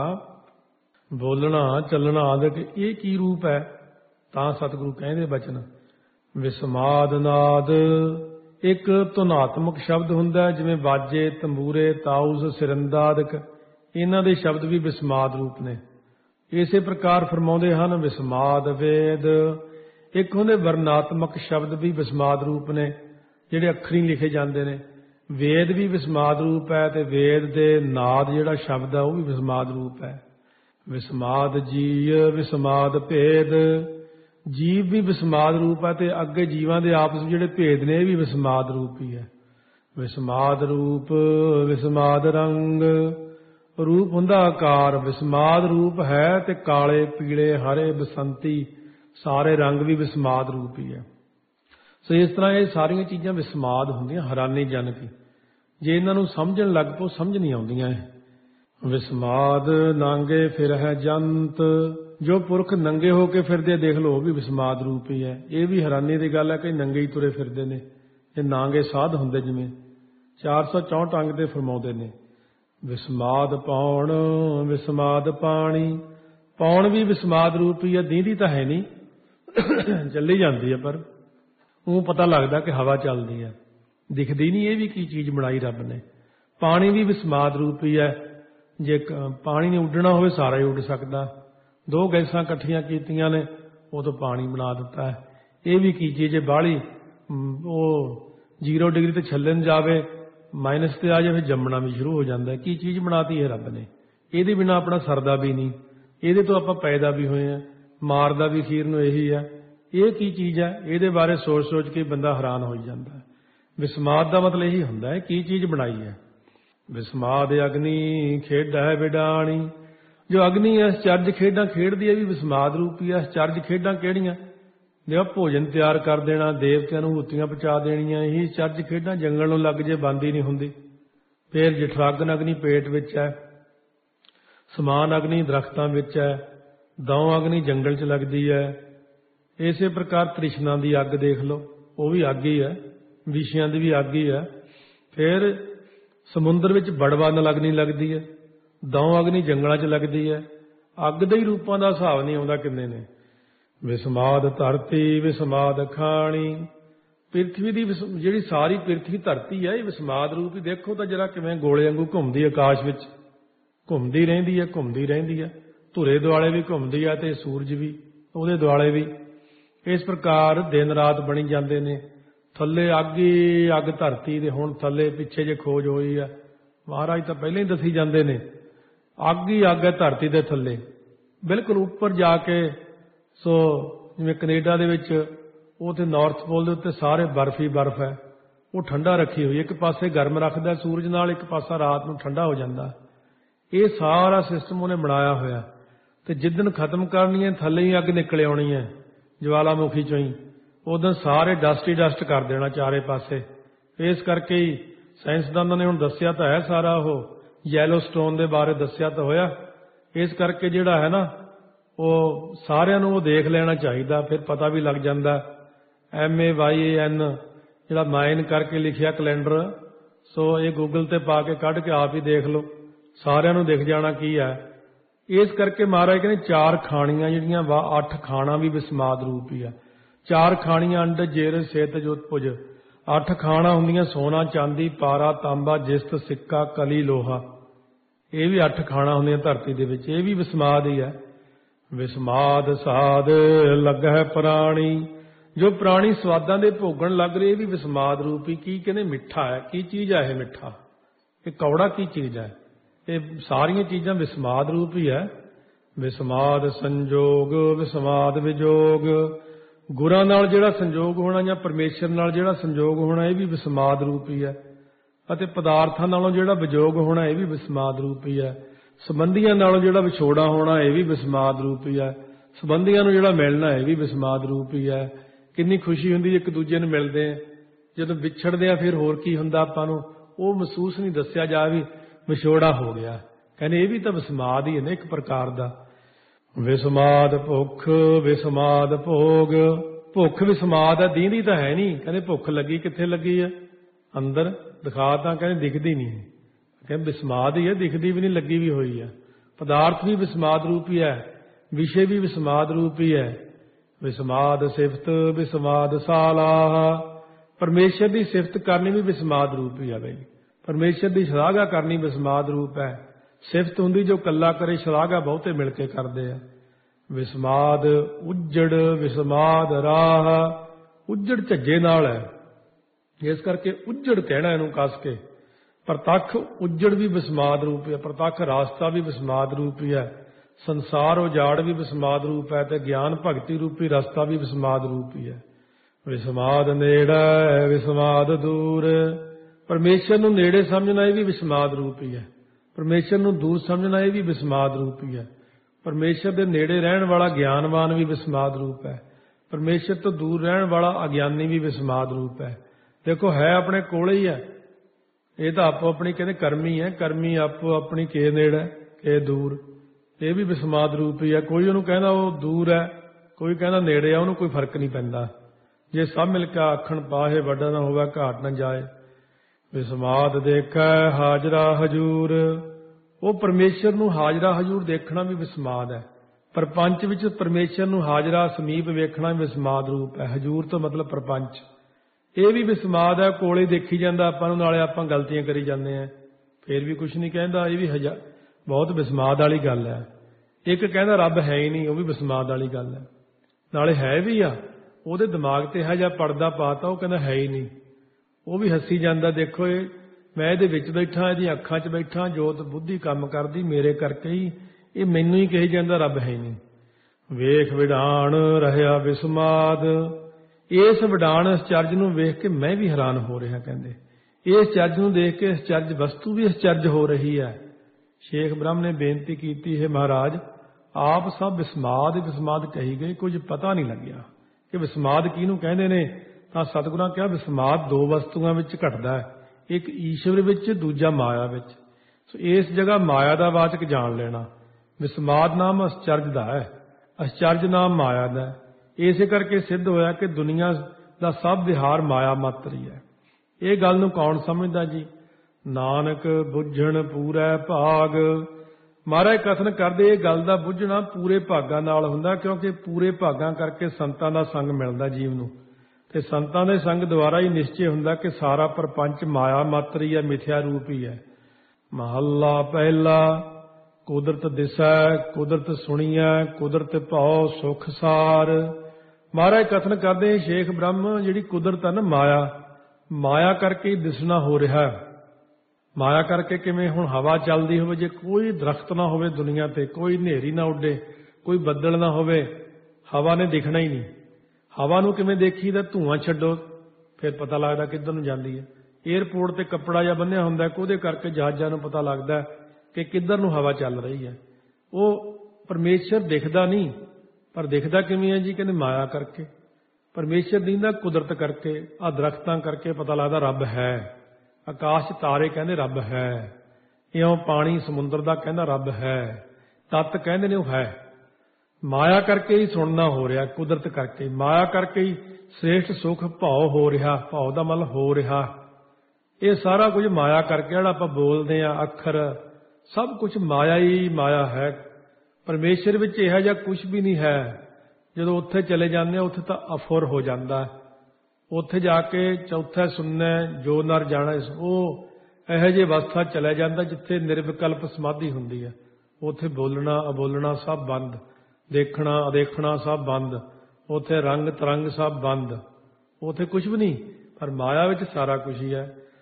ਬੋਲਣਾ ਚੱਲਣਾ ਆਦਿਕ, ਇਹ ਕੀ ਰੂਪ ਹੈ? ਤਾਂ ਸਤਿਗੁਰੂ ਕਹਿੰਦੇ ਬਚਨ, ਵਿਸਮਾਦ ਨਾਦ। ਇੱਕ ਧੁਨਾਤਮਕ ਸ਼ਬਦ ਹੁੰਦਾ, ਜਿਵੇਂ ਬਾਜੇ, ਤੰਬੂਰੇ, ਤਾਊਸ, ਸਿਰੰਦਾ ਆਦਿਕ, ਇਹਨਾਂ ਦੇ ਸ਼ਬਦ ਵੀ ਵਿਸਮਾਦ ਰੂਪ ਨੇ। ਇਸੇ ਪ੍ਰਕਾਰ ਫਰਮਾਉਂਦੇ ਹਨ ਵਿਸਮਾਦ ਵੇਦ। ਇੱਕ ਹੁੰਦੇ ਵਰਨਾਤਮਕ ਸ਼ਬਦ ਵੀ ਵਿਸਮਾਦ ਰੂਪ ਨੇ, ਜਿਹੜੇ ਅੱਖਰੀ ਲਿਖੇ ਜਾਂਦੇ ਨੇ। ਵੇਦ ਵੀ ਵਿਸਮਾਦ ਰੂਪ ਹੈ, ਤੇ ਵੇਦ ਦੇ ਨਾਦ ਜਿਹੜਾ ਸ਼ਬਦ ਹੈ ਉਹ ਵੀ ਵਿਸਮਾਦ ਰੂਪ ਹੈ। ਵਿਸਮਾਦ ਜੀਅ, ਵਿਸਮਾਦ ਭੇਦ। ਜੀਵ ਵੀ ਵਿਸਮਾਦ ਰੂਪ ਹੈ, ਤੇ ਅੱਗੇ ਜੀਵਾਂ ਦੇ ਆਪਸ ਵਿੱਚ ਜਿਹੜੇ ਭੇਦ ਨੇ ਇਹ ਵੀ ਵਿਸਮਾਦ ਰੂਪ ਹੀ ਹੈ। ਵਿਸਮਾਦ ਰੂਪ, ਵਿਸਮਾਦ ਰੰਗ। ਰੂਪ ਹੁੰਦਾ ਆਕਾਰ, ਵਿਸਮਾਦ ਰੂਪ ਹੈ, ਤੇ ਕਾਲੇ, ਪੀਲੇ, ਹਰੇ, ਬਸੰਤੀ ਸਾਰੇ ਰੰਗ ਵੀ ਵਿਸਮਾਦ ਰੂਪ ਹੀ ਹੈ। ਸੋ ਇਸ ਤਰ੍ਹਾਂ ਇਹ ਸਾਰੀਆਂ ਚੀਜ਼ਾਂ ਵਿਸਮਾਦ ਹੁੰਦੀਆਂ, ਹੈਰਾਨੀ ਜਨਕ ਹੀ। ਜੇ ਇਹਨਾਂ ਨੂੰ ਸਮਝਣ ਲੱਗ ਪਓ ਸਮਝ ਨਹੀਂ ਆਉਂਦੀਆਂ ਇਹ। ਵਿਸਮਾਦ ਨਾਂਗੇ ਫਿਰ ਹੈ ਜੰਤ। ਜੋ ਪੁਰਖ ਨੰਗੇ ਹੋ ਕੇ ਫਿਰਦੇ ਦੇਖ ਲਓ, ਉਹ ਵੀ ਵਿਸਮਾਦ ਰੂਪ ਹੀ ਹੈ। ਇਹ ਵੀ ਹੈਰਾਨੀ ਦੀ ਗੱਲ ਹੈ ਕਿ ਨੰਗੇ ਹੀ ਤੁਰੇ ਫਿਰਦੇ ਨੇ। ਇਹ ਨਾਂਗੇ ਸਾਧ ਹੁੰਦੇ, ਜਿਵੇਂ 464 ਅੰਗ ਤੇ ਫਰਮਾਉਂਦੇ ਨੇ। ਵਿਸਮਾਦ ਪੌਣ, ਵਿਸਮਾਦ ਪਾਣੀ। ਪੌਣ ਵੀ ਵਿਸਮਾਦ ਰੂਪ ਹੀ ਹੈ। ਦੀਂਦੀ ਤਾਂ ਹੈ ਨਹੀਂ, ਚੱਲੀ ਜਾਂਦੀ ਹੈ, ਪਰ ਉਹ ਪਤਾ ਲੱਗਦਾ ਕਿ ਹਵਾ ਚੱਲਦੀ ਹੈ, ਦਿਖਦੀ ਨਹੀਂ ਇਹ ਵੀ ਕੀ ਚੀਜ਼ ਬਣਾਈ ਰੱਬ ਨੇ। ਪਾਣੀ ਵੀ ਵਿਸਮਾਦ ਰੂਪ ਹੀ ਹੈ। ਜੇ ਪਾਣੀ ਨੇ ਉੱਡਣਾ ਹੋਵੇ ਸਾਰਾ ਹੀ ਉੱਡ ਸਕਦਾ। ਦੋ ਗੈਸਾਂ ਇਕੱਠੀਆਂ ਕੀਤੀਆਂ ਨੇ, ਉਹ ਤੋਂ ਪਾਣੀ ਬਣਾ ਦਿੱਤਾ ਹੈ। ਇਹ ਵੀ ਕੀ ਚੀਜ਼ ਹੈ? ਬਾਹਲੀ ਉਹ 0 ਡਿਗਰੀ ਤੇ ਛੱਲਣ ਜਾਵੇ, ਮਾਈਨਸ ਤੇ ਆ ਜਾਵੇ, ਜੰਮਣਾ ਵੀ ਸ਼ੁਰੂ ਹੋ ਜਾਂਦਾ। ਕੀ ਚੀਜ਼ ਬਣਾਤੀ ਹੈ ਰੱਬ ਨੇ? ਇਹਦੇ ਬਿਨਾਂ ਆਪਣਾ ਸਰਦਾ ਵੀ ਨਹੀਂ। ਇਹਦੇ ਤੋਂ ਆਪਾਂ ਪੈਦਾ ਵੀ ਹੋਏ ਹਾਂ, ਮਾਰਦਾ ਵੀ ਅਖੀਰ ਨੂੰ ਇਹੀ ਹੈ। ਇਹ ਕੀ ਚੀਜ਼ ਹੈ? ਇਹਦੇ ਬਾਰੇ ਸੋਚ ਸੋਚ ਕੇ ਬੰਦਾ ਹੈਰਾਨ ਹੋ ਜਾਂਦਾ। ਵਿਸਮਾਦ ਦਾ ਮਤਲਬ ਇਹੀ ਹੁੰਦਾ ਹੈ, ਕੀ ਚੀਜ਼ ਬਣਾਈ ਹੈ। ਵਿਸਮਾਦ ਅਗਨੀ ਖੇਡੈ ਵਿਡਾਣੀ। ਜੋ ਅਗਨੀ ਹੈ ਚਰਜ ਖੇਡਾਂ ਖੇਡਦੀ ਹੈ, ਵੀ ਵਿਸਮਾਦ ਰੂਪੀ ਹੈ। ਚਰਜ ਖੇਡਾਂ ਕਿਹੜੀਆਂ? ਦੇਖੋ, ਭੋਜਨ ਤਿਆਰ ਕਰ ਦੇਣਾ, ਦੇਵਤਿਆਂ ਨੂੰ ਹੂਤੀਆਂ ਪਹੁੰਚਾ ਦੇਣੀਆਂ, ਇਹੀ ਚਰਜ ਖੇਡਾਂ। ਜੰਗਲ ਨੂੰ ਲੱਗ ਜੇ ਬੰਦ ਹੀ ਨਹੀਂ ਹੁੰਦੀ। ਫਿਰ ਜਠਰਾਗਨ ਅਗਨੀ ਪੇਟ ਵਿੱਚ ਹੈ, ਸਮਾਨ ਅਗਨੀ ਦਰਖਤਾਂ ਵਿੱਚ ਹੈ, ਦੌ ਅਗਨੀ ਜੰਗਲ 'ਚ ਲੱਗਦੀ ਹੈ। ਇਸੇ ਪ੍ਰਕਾਰ ਤ੍ਰਿਸ਼ਨਾ ਦੀ ਅੱਗ ਦੇਖ ਲਓ, ਉਹ ਵੀ ਅੱਗ ਹੀ ਹੈ। ਵਿਸ਼ਿਆਂ ਦੀ ਵੀ ਅੱਗ ਹੀ ਹੈ। ਫਿਰ ਸਮੁੰਦਰ ਵਿੱਚ ਬੜਵਨ ਅਗਨੀ ਲੱਗਦੀ ਹੈ, ਦੌ ਅਗਨੀ ਜੰਗਲਾਂ 'ਚ ਲੱਗਦੀ ਹੈ। ਅੱਗ ਦੇ ਹੀ ਰੂਪਾਂ ਦਾ ਹਿਸਾਬ ਨਹੀਂ ਆਉਂਦਾ ਕਿੰਨੇ ਨੇ। ਵਿਸਮਾਦ ਧਰਤੀ, ਵਿਸਮਾਦ ਖਾਣੀ। ਪ੍ਰਿਥਵੀ ਦੀ ਜਿਹੜੀ ਸਾਰੀ ਪ੍ਰਿਥਵੀ ਧਰਤੀ ਹੈ, ਇਹ ਵਿਸਮਾਦ ਰੂਪ ਹੀ। ਦੇਖੋ ਤਾਂ ਜਰਾ ਕਿਵੇਂ ਗੋਲੇ ਵਾਂਗੂ ਘੁੰਮਦੀ ਆਕਾਸ਼ ਵਿੱਚ, ਘੁੰਮਦੀ ਰਹਿੰਦੀ ਹੈ, ਘੁੰਮਦੀ ਰਹਿੰਦੀ ਹੈ। ਧੁਰੇ ਦੁਆਲੇ ਵੀ ਘੁੰਮਦੀ ਹੈ, ਤੇ ਸੂਰਜ ਵੀ ਉਹਦੇ ਦੁਆਲੇ ਵੀ। ਇਸ ਪ੍ਰਕਾਰ ਦਿਨ ਰਾਤ ਬਣੀ ਜਾਂਦੇ ਨੇ। ਥੱਲੇ ਅੱਗ ਹੀ ਅੱਗ ਧਰਤੀ ਦੇ। ਹੁਣ ਥੱਲੇ ਪਿੱਛੇ ਜੇ ਖੋਜ ਹੋਈ ਹੈ, ਮਹਾਰਾਜ ਤਾਂ ਪਹਿਲਾਂ ਹੀ ਦੱਸੀ ਜਾਂਦੇ ਨੇ, ਅੱਗ ਹੀ ਅੱਗ ਹੈ ਧਰਤੀ ਦੇ ਥੱਲੇ। ਬਿਲਕੁਲ ਉੱਪਰ ਜਾ ਕੇ, ਸੋ ਜਿਵੇਂ ਕੈਨੇਡਾ ਦੇ ਵਿੱਚ, ਉਹ ਤੇ ਨਾਰਥ ਪੋਲ ਦੇ ਉੱਤੇ ਸਾਰੇ ਬਰਫ ਹੀ ਬਰਫ ਹੈ। ਉਹ ਠੰਡਾ ਰੱਖੀ ਹੋਈ, ਇੱਕ ਪਾਸੇ ਗਰਮ ਰੱਖਦਾ ਸੂਰਜ ਨਾਲ, ਇੱਕ ਪਾਸਾ ਰਾਤ ਨੂੰ ਠੰਡਾ ਹੋ ਜਾਂਦਾ। ਇਹ ਸਾਰਾ ਸਿਸਟਮ ਉਹਨੇ ਬਣਾਇਆ ਹੋਇਆ। ਤੇ ਜਿੱਦਣ ਖਤਮ ਕਰਨੀ ਹੈ, ਥੱਲੇ ਹੀ ਅੱਗ ਨਿਕਲ ਆਉਣੀ ਹੈ ਜਵਾਲਾਮੁਖੀ ਚੋਂ ਹੀ। ਉਦੋਂ ਸਾਰੇ ਡਸਟ ਹੀ ਡਸਟ ਕਰ ਦੇਣਾ ਚਾਰੇ ਪਾਸੇ। ਇਸ ਕਰਕੇ ਹੀ ਸਾਇੰਸਦਾਨਾਂ ਨੇ ਹੁਣ ਦੱਸਿਆ ਤਾਂ ਹੈ ਸਾਰਾ, ਉਹ ਯੈਲੋ ਸਟੋਨ ਦੇ ਬਾਰੇ ਦੱਸਿਆ ਤਾਂ ਹੋਇਆ। ਇਸ ਕਰਕੇ ਜਿਹੜਾ ਹੈ ਨਾ, ਉਹ ਸਾਰਿਆਂ ਨੂੰ ਉਹ ਦੇਖ ਲੈਣਾ ਚਾਹੀਦਾ, ਫਿਰ ਪਤਾ ਵੀ ਲੱਗ ਜਾਂਦਾ। MAYAN ਜਿਹੜਾ ਮਾਈਨ ਕਰਕੇ ਲਿਖਿਆ ਕੈਲੰਡਰ, ਸੋ ਇਹ ਗੂਗਲ ਤੇ ਪਾ ਕੇ ਕੱਢ ਕੇ ਆਪ ਹੀ ਦੇਖ ਲਓ, ਸਾਰਿਆਂ ਨੂੰ ਦਿਖ ਜਾਣਾ ਕੀ ਹੈ। ਇਸ ਕਰਕੇ ਮਹਾਰਾਜ ਕਹਿੰਦੇ 4 ਖਾਣੀਆਂ ਜਿਹੜੀਆਂ 8 ਖਾਣਾ ਵੀ ਵਿਸਮਾਦ ਰੂਪ ਹੀ ਆ। 4 ਖਾਣੀਆਂ ਅੰਡ ਜੇਰ ਸੇਤ ਜੋਤ ਪੁਜ। 8 ਖਾਣਾ ਹੁੰਦੀਆਂ ਸੋਨਾ, ਚਾਂਦੀ, ਪਾਰਾ, ਤਾਂਬਾ, ਜਿਸਤ, ਸਿੱਕਾ, ਕਲੀ, ਲੋਹਾ। ਇਹ ਵੀ 8 ਖਾਣਾ ਹੁੰਦੀਆਂ ਧਰਤੀ ਦੇ ਵਿੱਚ। ਇਹ ਵੀ ਵਿਸਮਾਦ ਹੀ ਹੈ। ਵਿਸਮਾਦ ਸਾਧ ਲੱਗੈ ਪ੍ਰਾਣੀ। ਜੋ ਪ੍ਰਾਣੀ ਸਵਾਦਾਂ ਦੇ ਭੋਗਣ ਲੱਗ ਰਹੇ, ਇਹ ਵੀ ਵਿਸਮਾਦ ਰੂਪ ਹੀ। ਕੀ ਕਹਿੰਦੇ? ਮਿੱਠਾ ਹੈ। ਕੀ ਚੀਜ਼ ਹੈ ਇਹ? ਮਿੱਠਾ। ਇਹ ਕੌੜਾ ਕੀ ਚੀਜ਼ ਹੈ? ਇਹ ਸਾਰੀਆਂ ਚੀਜ਼ਾਂ ਵਿਸਮਾਦ ਰੂਪ ਹੀ ਹੈ। ਵਿਸਮਾਦ ਸੰਜੋਗ, ਵਿਸਮਾਦ ਵਿਜੋਗ। ਗੁਰਾਂ ਨਾਲ ਜਿਹੜਾ ਸੰਜੋਗ ਹੋਣਾ ਜਾਂ ਪਰਮੇਸ਼ਰ ਨਾਲ ਜਿਹੜਾ ਸੰਜੋਗ ਹੋਣਾ ਇਹ ਵੀ ਵਿਸਮਾਦ ਰੂਪ ਹੀ ਹੈ। ਅਤੇ ਪਦਾਰਥਾਂ ਨਾਲੋਂ ਜਿਹੜਾ ਵਿਜੋਗ ਹੋਣਾ ਇਹ ਵੀ ਵਿਸਮਾਦ ਰੂਪ ਹੀ ਹੈ। ਸੰਬੰਧੀਆਂ ਨਾਲੋਂ ਜਿਹੜਾ ਵਿਛੋੜਾ ਹੋਣਾ ਇਹ ਵੀ ਵਿਸਮਾਦ ਰੂਪ ਹੀ ਹੈ। ਸੰਬੰਧੀਆਂ ਨੂੰ ਜਿਹੜਾ ਮਿਲਣਾ ਇਹ ਵੀ ਵਿਸਮਾਦ ਰੂਪ ਹੀ ਹੈ। ਕਿੰਨੀ ਖੁਸ਼ੀ ਹੁੰਦੀ ਇੱਕ ਦੂਜੇ ਨੂੰ ਮਿਲਦੇ ਆ, ਜਦੋਂ ਵਿਛੜਦੇ ਆ ਫਿਰ ਹੋਰ ਕੀ ਹੁੰਦਾ ਆਪਾਂ ਨੂੰ, ਉਹ ਮਹਿਸੂਸ ਨਹੀਂ ਦੱਸਿਆ ਜਾ ਵੀ ਵਿਛੋੜਾ ਹੋ ਗਿਆ। ਕਹਿੰਦੇ ਇਹ ਵੀ ਤਾਂ ਵਿਸਮਾਦ ਹੀ ਹੈ ਨਾ ਇੱਕ ਪ੍ਰਕਾਰ ਦਾ। ਵਿਸਮਾਦ ਭੁੱਖ, ਵਿਸਮਾਦ ਭੋਗ। ਭੁੱਖ ਵਿਸਮਾਦ ਹੈ, ਦੀਂਦੀ ਤਾਂ ਹੈ ਨਹੀਂ। ਕਹਿੰਦੇ ਭੁੱਖ ਲੱਗੀ, ਕਿੱਥੇ ਲੱਗੀ ਹੈ? ਅੰਦਰ ਦਿਖਾ ਤਾਂ ਕਹਿੰਦੇ ਦਿਖਦੀ ਨਹੀਂ। ਕਹਿੰਦੇ ਵਿਸਮਾਦ ਹੀ ਹੈ, ਦਿਖਦੀ ਵੀ ਨਹੀਂ, ਲੱਗੀ ਵੀ ਹੋਈ ਹੈ। ਪਦਾਰਥ ਵੀ ਵਿਸਮਾਦ ਰੂਪ ਹੀ ਹੈ, ਵਿਸ਼ੇ ਵੀ ਵਿਸਮਾਦ ਰੂਪ ਹੀ ਹੈ। ਵਿਸਮਾਦ ਸਿਫਤ, ਵਿਸਮਾਦ ਸਾਲਾਹ। ਪਰਮੇਸ਼ਰ ਦੀ ਸਿਫਤ ਕਰਨੀ ਵੀ ਵਿਸਮਾਦ ਰੂਪ ਹੀ ਹੈ ਬਈ। ਪਰਮੇਸ਼ਰ ਦੀ ਸ਼ਲਾਘਾ ਕਰਨੀ ਵਿਸਮਾਦ ਰੂਪ ਹੈ। ਸਿਫਤ ਹੁੰਦੀ ਜੋ ਕੱਲਾ ਕਰੇ, ਸ਼ਲਾਘਾ ਬਹੁਤੇ ਮਿਲ ਕੇ ਕਰਦੇ ਆ। ਵਿਸਮਾਦ ਉੱਜੜ, ਵਿਸਮਾਦ ਰਾਹ। ਉੱਜੜ ਝੱਜੇ ਨਾਲ ਹੈ, ਇਸ ਕਰਕੇ ਉੱਜੜ ਕਹਿਣਾ ਇਹਨੂੰ ਕੱਸ ਕੇ। ਪ੍ਰਤੱਖ ਉੱਜੜ ਵੀ ਵਿਸਮਾਦ ਰੂਪ ਹੈ, ਪ੍ਰਤੱਖ ਰਾਸਤਾ ਵੀ ਵਿਸਮਾਦ ਰੂਪ ਹੀ ਹੈ। ਸੰਸਾਰ ਉਜਾੜ ਵੀ ਵਿਸਮਾਦ ਰੂਪ ਹੈ ਤੇ ਗਿਆਨ ਭਗਤੀ ਰੂਪੀ ਰਸਤਾ ਵੀ ਵਿਸਮਾਦ ਰੂਪ ਹੀ ਹੈ। ਵਿਸਮਾਦ ਨੇੜਾ, ਵਿਸਮਾਦ ਦੂਰ। ਪਰਮੇਸ਼ਰ ਨੂੰ ਨੇੜੇ ਸਮਝਣਾ ਇਹ ਵੀ ਵਿਸਮਾਦ ਰੂਪ ਹੀ ਹੈ। ਪਰਮੇਸ਼ਰ ਨੂੰ ਦੂਰ ਸਮਝਣਾ ਇਹ ਵੀ ਵਿਸਮਾਦ ਰੂਪ ਹੀ ਹੈ। ਪਰਮੇਸ਼ਰ ਦੇ ਨੇੜੇ ਰਹਿਣ ਵਾਲਾ ਗਿਆਨਵਾਨ ਵੀ ਵਿਸਮਾਦ ਰੂਪ ਹੈ। ਪਰਮੇਸ਼ਰ ਤੋਂ ਦੂਰ ਰਹਿਣ ਵਾਲਾ ਅਗਿਆਨੀ ਵੀ ਵਿਸਮਾਦ ਰੂਪ ਹੈ। ਦੇਖੋ ਹੈ ਆਪਣੇ ਕੋਲੇ ਹੀ ਹੈ, ਇਹ ਤਾਂ ਆਪੋ ਆਪਣੀ ਕਹਿੰਦੇ ਕਰਮੀ ਹੈ। ਕਰਮੀ ਆਪੋ ਆਪਣੀ ਕੇ ਨੇੜੇ ਕੇ ਦੂਰ, ਇਹ ਵੀ ਵਿਸਮਾਦ ਰੂਪ ਹੀ ਹੈ। ਕੋਈ ਉਹਨੂੰ ਕਹਿੰਦਾ ਉਹ ਦੂਰ ਹੈ, ਕੋਈ ਕਹਿੰਦਾ ਨੇੜੇ ਆ, ਉਹਨੂੰ ਕੋਈ ਫਰਕ ਨਹੀਂ ਪੈਂਦਾ। ਜੇ ਸਭ ਮਿਲ ਕੇ ਆਖਣ ਪਾਹੇ ਵੱਡਾ ਨਾ ਹੋਵੇ ਘਾਟ ਨਾ ਜਾਏ। ਵਿਸਮਾਦ ਦੇਖੈ ਹਾਜ਼ਰਾ ਹਜੂਰ। ਉਹ ਪਰਮੇਸ਼ਰ ਨੂੰ ਹਾਜ਼ਰਾ ਹਜੂਰ ਦੇਖਣਾ ਵੀ ਵਿਸਮਾਦ ਹੈ। ਪ੍ਰਪੰਚ ਵਿੱਚ ਪਰਮੇਸ਼ਰ ਨੂੰ ਹਾਜ਼ਰਾ ਸਮੀਪ ਵੇਖਣਾ ਵੀ ਵਿਸਮਾਦ ਰੂਪ ਹੈ। ਹਜੂਰ ਤੋਂ ਮਤਲਬ ਪ੍ਰਪੰਚ, ਇਹ ਵੀ ਵਿਸਮਾਦ ਹੈ। ਕੋਲੇ ਦੇਖੀ ਜਾਂਦਾ ਆਪਾਂ ਨੂੰ, ਨਾਲੇ ਆਪਾਂ ਗਲਤੀਆਂ ਕਰੀ ਜਾਂਦੇ ਆ, ਫੇਰ ਵੀ ਕੁਛ ਨਹੀਂ ਕਹਿੰਦਾ। ਇਹ ਵੀ ਬਹੁਤ ਵਿਸਮਾਦ ਵਾਲੀ ਗੱਲ ਹੈ। ਇੱਕ ਕਹਿੰਦਾ ਰੱਬ ਹੈ ਹੀ ਨਹੀਂ, ਉਹ ਵੀ ਵਿਸਮਾਦ ਵਾਲੀ ਗੱਲ ਹੈ। ਨਾਲੇ ਹੈ ਵੀ ਆ, ਉਹਦੇ ਦਿਮਾਗ ਤੇ ਹੈ ਜਾਂ ਪਰਦਾ ਪਾਤਾ, ਉਹ ਕਹਿੰਦਾ ਹੈ ਹੀ ਨਹੀਂ। ਉਹ ਵੀ ਹੱਸੀ ਜਾਂਦਾ, ਦੇਖੋ ਇਹ ਮੈਂ ਇਹਦੇ ਵਿੱਚ ਬੈਠਾ, ਇਹਦੀਆਂ ਅੱਖਾਂ 'ਚ ਬੈਠਾ, ਜੋਤ ਬੁੱਧੀ ਕੰਮ ਕਰਦੀ ਮੇਰੇ ਕਰਕੇ ਹੀ, ਇਹ ਮੈਨੂੰ ਹੀ ਕਹੀ ਜਾਂਦਾ ਰੱਬ ਹੈ ਹੀ ਨਹੀਂ। ਵੇਖ ਵਿਡਾਣ ਰਹਿਆ ਵਿਸਮਾਦ। ਇਸ ਵਿਡਾਣ ਅਸਚਰਜ ਨੂੰ ਵੇਖ ਕੇ ਮੈਂ ਵੀ ਹੈਰਾਨ ਹੋ ਰਿਹਾ। ਕਹਿੰਦੇ ਇਸ ਚਰਜ ਨੂੰ ਦੇਖ ਕੇ ਅਸਚਰਜ ਵਸਤੂ ਵੀ ਅਸਚਰਜ ਹੋ ਰਹੀ ਹੈ। ਸ਼ੇਖ ਬ੍ਰਹਮ ਨੇ ਬੇਨਤੀ ਕੀਤੀ, ਹੈ ਮਹਾਰਾਜ ਆਪ ਸਭ ਵਿਸਮਾਦ ਵਿਸਮਾਦ ਕਹੀ ਗਏ, ਕੁਝ ਪਤਾ ਨਹੀਂ ਲੱਗਿਆ ਕਿ ਵਿਸਮਾਦ ਕਿਹਨੂੰ ਕਹਿੰਦੇ ਨੇ। ਤਾਂ ਸਤਿਗੁਰਾਂ ਕਿਹਾ ਵਿਸਮਾਦ ਦੋ ਵਸਤੂਆਂ ਵਿੱਚ ਘਟਦਾ ਹੈ, ਇੱਕ ਈਸ਼ਵਰ ਵਿੱਚ, ਦੂਜਾ ਮਾਇਆ ਵਿੱਚ। ਸੋ ਇਸ ਜਗ੍ਹਾ ਮਾਇਆ ਦਾ ਵਾਚਕ ਜਾਣ ਲੈਣਾ। ਵਿਸਮਾਦ ਨਾਮ ਅਸਚਰਜ ਦਾ ਹੈ, ਅਸਚਰਜ ਨਾਮ ਮਾਇਆ ਦਾ ਹੈ। ਇਸੇ ਕਰਕੇ ਸਿੱਧ ਹੋਇਆ ਕਿ ਦੁਨੀਆ ਦਾ ਸਭ ਵਿਹਾਰ ਮਾਇਆ ਮਾਤਰ ਹੀ ਹੈ। ਇਹ ਗੱਲ ਨੂੰ ਕੌਣ ਸਮਝਦਾ ਜੀ? ਨਾਨਕ ਬੁੱਝਣ ਪੂਰੈ ਭਾਗ। ਮਹਾਰਾਜ ਕਥਨ ਕਰਦੇ ਇਹ ਗੱਲ ਦਾ ਬੁੱਝਣਾ ਪੂਰੇ ਭਾਗਾਂ ਨਾਲ ਹੁੰਦਾ, ਕਿਉਂਕਿ ਪੂਰੇ ਭਾਗਾਂ ਕਰਕੇ ਸੰਤਾਂ ਦਾ ਸੰਗ ਮਿਲਦਾ ਜੀਵ ਨੂੰ, ਤੇ ਸੰਤਾਂ ਦੇ ਸੰਗ ਦੁਆਰਾ ਹੀ ਨਿਸ਼ਚੈ ਹੁੰਦਾ ਕਿ ਸਾਰਾ ਪ੍ਰਪੰਚ ਮਾਇਆ ਮਾਤਰ ਹੀ ਹੈ, ਮਿਥਿਆ ਰੂਪ ਹੀ ਹੈ। ਮਹੱਲਾ ਪਹਿਲਾ। ਕੁਦਰਤ ਦਿਸੈ ਕੁਦਰਤ ਸੁਣੀਐ ਕੁਦਰਤ ਭਉ ਸੁਖ ਸਾਰ। ਮਹਾਰਾਜ ਕਥਨ ਕਰਦੇ ਸ਼ੇਖ ਬ੍ਰਹਮ ਜਿਹੜੀ ਕੁਦਰਤ ਹੈ ਨਾ, ਮਾਇਆ ਕਰਕੇ ਹੀ ਦਿਸਣਾ ਹੋ ਰਿਹਾ। ਮਾਇਆ ਕਰਕੇ ਕਿਵੇਂ? ਹੁਣ ਹਵਾ ਚੱਲਦੀ ਹੋਵੇ, ਜੇ ਕੋਈ ਦਰਖਤ ਨਾ ਹੋਵੇ ਦੁਨੀਆ ਤੇ, ਕੋਈ ਹਨੇਰੀ ਨਾ ਉੱਡੇ, ਕੋਈ ਬੱਦਲ ਨਾ ਹੋਵੇ, ਹਵਾ ਨੇ ਦਿਖਣਾ ਹੀ ਨਹੀਂ। ਹਵਾ ਨੂੰ ਕਿਵੇਂ ਦੇਖੀਦਾ? ਧੂਆਂ ਛੱਡੋ ਫਿਰ ਪਤਾ ਲੱਗਦਾ ਕਿੱਧਰ ਨੂੰ ਜਾਂਦੀ ਹੈ। ਏਅਰਪੋਰਟ ਤੇ ਕੱਪੜਾ ਜਿਹਾ ਬੰਨਿਆ ਹੁੰਦਾ, ਉਹਦੇ ਕਰਕੇ ਜਹਾਜ਼ਾਂ ਨੂੰ ਪਤਾ ਲੱਗਦਾ ਕਿ ਕਿੱਧਰ ਨੂੰ ਹਵਾ ਚੱਲ ਰਹੀ ਹੈ। ਉਹ ਪਰਮੇਸ਼ਰ ਦਿਖਦਾ ਨਹੀਂ, ਪਰ ਦਿਖਦਾ ਕਿਵੇਂ ਹੈ ਜੀ? ਕਹਿੰਦੇ ਮਾਇਆ ਕਰਕੇ। ਪਰਮੇਸ਼ਰ ਦਿੰਦਾ ਕੁਦਰਤ ਕਰਕੇ। ਆਹ ਦਰਖਤਾਂ ਕਰਕੇ ਪਤਾ ਲੱਗਦਾ ਰੱਬ ਹੈ। ਆਕਾਸ਼ ਤਾਰੇ ਕਹਿੰਦੇ ਰੱਬ ਹੈ। ਇਉਂ ਪਾਣੀ ਸਮੁੰਦਰ ਦਾ ਕਹਿੰਦਾ ਰੱਬ ਹੈ। ਤੱਤ ਕਹਿੰਦੇ ਨੇ ਉਹ ਹੈ। ਮਾਇਆ ਕਰਕੇ ਹੀ ਸੁਣਨਾ ਹੋ ਰਿਹਾ, ਕੁਦਰਤ ਕਰਕੇ। ਮਾਇਆ ਕਰਕੇ ਹੀ ਸ੍ਰੇਸ਼ਟ ਸੁਖ ਭਉ ਹੋ ਰਿਹਾ। ਭਉ ਦਾ ਮਤਲਬ ਹੋ ਰਿਹਾ। ਇਹ ਸਾਰਾ ਕੁਝ ਮਾਇਆ ਕਰਕੇ, ਜਿਹੜਾ ਆਪਾਂ ਬੋਲਦੇ ਹਾਂ ਅੱਖਰ, ਸਭ ਕੁਝ ਮਾਇਆ ਹੀ ਮਾਇਆ ਹੈ। ਪਰਮੇਸ਼ਰ ਵਿੱਚ ਇਹੋ ਜਿਹਾ ਕੁਝ ਵੀ ਨਹੀਂ ਹੈ। ਜਦੋਂ ਉੱਥੇ ਚਲੇ ਜਾਂਦੇ ਆ, ਉੱਥੇ ਤਾਂ ਅਫੁਰ ਹੋ ਜਾਂਦਾ। ਉੱਥੇ ਜਾ ਕੇ ਚੌਥਾ ਸੁਣਨਾ ਜੋ ਨਰ ਜਾਣਾ, ਉਹ ਇਹੋ ਜਿਹੀ ਅਵਸਥਾ ਚਲਿਆ ਜਾਂਦਾ ਜਿੱਥੇ ਨਿਰਵਿਕਲਪ ਸਮਾਧੀ ਹੁੰਦੀ ਹੈ। ਉੱਥੇ ਬੋਲਣਾ ਅਬੋਲਣਾ ਸਭ ਬੰਦ, ਦੇਖਣਾ ਅਦੇਖਣਾ ਸਭ ਬੰਦ, ਉੱਥੇ ਰੰਗ ਤਰੰਗ ਸਭ ਬੰਦ, ਉੱਥੇ ਕੁਝ ਵੀ ਨਹੀਂ। ਪਰ ਮਾਇਆ ਵਿੱਚ ਸਾਰਾ ਕੁਝ ਹੀ ਹੈ।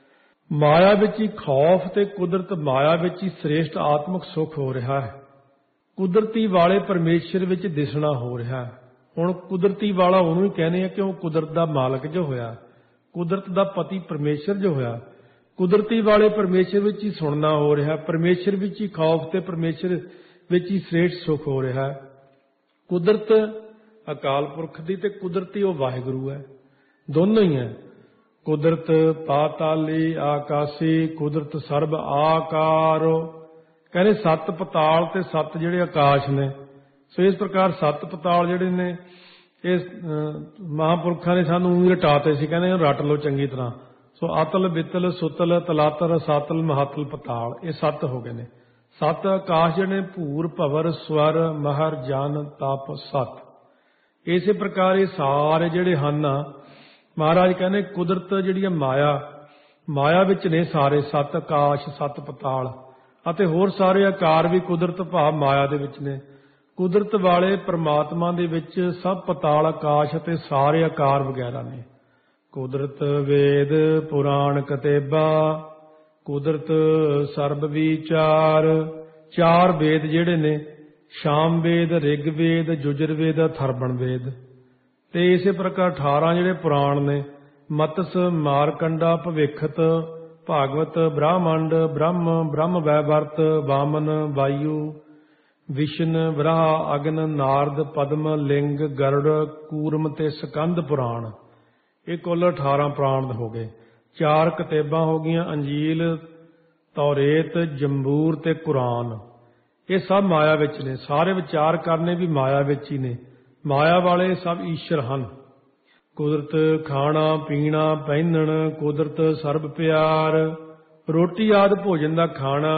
ਮਾਇਆ ਵਿੱਚ ਹੀ ਖੌਫ ਤੇ ਕੁਦਰਤ ਮਾਇਆ ਵਿੱਚ ਹੀ ਸ੍ਰੇਸ਼ਟ ਆਤਮਿਕ ਸੁਖ ਹੋ ਰਿਹਾ ਹੈ। ਕੁਦਰਤੀ ਵਾਲੇ ਪਰਮੇਸ਼ਰ ਵਿੱਚ ਦਿਸਣਾ ਹੋ ਰਿਹਾ ਹੈ। ਹੁਣ ਕੁਦਰਤੀ ਵਾਲਾ ਉਹਨੂੰ ਹੀ ਕਹਿੰਦੇ ਆ ਕਿ ਉਹ ਕੁਦਰਤ ਦਾ ਮਾਲਕ ਜੋ ਹੋਇਆ, ਕੁਦਰਤ ਦਾ ਪਤੀ ਪਰਮੇਸ਼ਰ ਜੋ ਹੋਇਆ, ਕੁਦਰਤੀ ਵਾਲੇ ਪਰਮੇਸ਼ਰ ਵਿੱਚ ਹੀ ਸੁਣਨਾ ਹੋ ਰਿਹਾ, ਪਰਮੇਸ਼ਰ ਵਿੱਚ ਹੀ ਖੌਫ ਤੇ ਪਰਮੇਸ਼ਰ ਵਿੱਚ ਹੀ ਸ੍ਰੇਸ਼ਟ ਸੁਖ ਹੋ ਰਿਹਾ ਹੈ। ਕੁਦਰਤ ਅਕਾਲ ਪੁਰਖ ਦੀ ਤੇ ਕੁਦਰਤੀ ਉਹ ਵਾਹਿਗੁਰੂ ਹੈ, ਦੋਨੋਂ ਹੀ ਹੈ। ਕੁਦਰਤ ਪਾਤਾਲੀ ਆਕਾਸ਼ੀ, ਕੁਦਰਤ ਸਰਬ ਆਕਾਰੋ। ਕਹਿੰਦੇ ਸੱਤ ਪਤਾਲ ਤੇ ਸੱਤ ਜਿਹੜੇ ਆਕਾਸ਼ ਨੇ। ਸੋ ਇਸ ਪ੍ਰਕਾਰ ਸੱਤ ਪਤਾਲ ਜਿਹੜੇ ਨੇ ਇਹ ਮਹਾਂਪੁਰਖਾਂ ਨੇ ਸਾਨੂੰ ਊਂ ਰਟਾਤੇ ਸੀ, ਕਹਿੰਦੇ ਰੱਟ ਲਓ ਚੰਗੀ ਤਰ੍ਹਾਂ। ਸੋ ਅਤਲ ਬਿਤਲ ਸੁਤਲ ਤਲਾਤਲ ਸਾਤਲ ਮਹਾਤਲ ਪਤਾਲ, ਇਹ ਸੱਤ ਹੋ ਗਏ ਨੇ। ਸੱਤ ਆਕਾਸ਼ ਜਿਹੜੇ ਭੂਰ ਭਵਰ ਸਵਰ ਮਹਰ ਜਨ ਤਪ ਸੱਤ। ਇਸੇ ਪ੍ਰਕਾਰ ਇਹ ਸਾਰੇ ਜਿਹੜੇ ਹਨ, ਮਹਾਰਾਜ ਕਹਿੰਦੇ ਕੁਦਰਤ ਜਿਹੜੀ ਮਾਇਆ ਵਿੱਚ ਨੇ ਸਾਰੇ ਸੱਤ ਆਕਾਸ਼ ਸੱਤ ਪਤਾਲ, ਅਤੇ ਹੋਰ ਸਾਰੇ ਆਕਾਰ ਵੀ ਕੁਦਰਤ ਭਾਵ ਮਾਇਆ ਦੇ ਵਿੱਚ ਨੇ। ਕੁਦਰਤ ਵਾਲੇ ਪ੍ਰਮਾਤਮਾ ਦੇ ਵਿੱਚ ਸਭ ਪਤਾਲ ਆਕਾਸ਼ ਅਤੇ ਸਾਰੇ ਆਕਾਰ ਵਗੈਰਾ ਨੇ। ਕੁਦਰਤ ਵੇਦ ਪੁਰਾਣ ਕਤੇਬਾ, ਕੁਦਰਤ ਸਰਬ ਵਿਚਾਰ। ਚਾਰ ਵੇਦ ਜਿਹੜੇ ਨੇ, ਸ਼ਾਮ ਵੇਦ, ਰਿਗ ਵੇਦ, ਯੁਜੁਰ ਵੇਦ, ਅਥਰਵਣ ਵੇਦ। ਤੇ ਇਸੇ ਪ੍ਰਕਾਰ 18 ਜਿਹੜੇ ਪੁਰਾਣ ਨੇ, ਮਤਸ, ਮਾਰਕੰਡਾ, ਭਵਿੱਖਤ, ਭਾਗਵਤ, ਬ੍ਰਾਹਮੰਡ, ਬ੍ਰਹਮ ਵੈਵਰਤ, ਵਾਮਨ, ਵਾਯੂ, ਵਿਸ਼ਨ, ਵਰਾਹ, ਅਗਨ, ਨਾਰਦ, ਪਦਮ, ਲਿੰਗ, ਗਰੁੜ, ਕੂਰਮ ਤੇ ਸਕੰਦ ਪੁਰਾਣ। ਇਹ ਕੁੱਲ 18 ਪੁਰਾਣ ਹੋ ਗਏ। 4 ਕਤੇਬਾਂ ਹੋ ਗਈਆਂ, ਅੰਜੀਲ, ਤੌਰੇਤ, ਜੰਬੂਰ ਤੇ ਕੁਰਾਨ। ਇਹ ਸਭ ਮਾਇਆ ਵਿੱਚ ਨੇ। ਸਾਰੇ ਵਿਚਾਰ ਕਰਨੇ ਵੀ ਮਾਇਆ ਵਿੱਚ ਹੀ ਨੇ। ਮਾਇਆ ਵਾਲੇ ਸਭ ਈਸ਼ਰ ਹਨ। ਕੁਦਰਤ ਖਾਣਾ ਪੀਣਾ ਪਹਿਨਣ, ਕੁਦਰਤ ਸਰਬ ਪਿਆਰ। ਰੋਟੀ ਆਦਿ ਭੋਜਨ ਦਾ ਖਾਣਾ,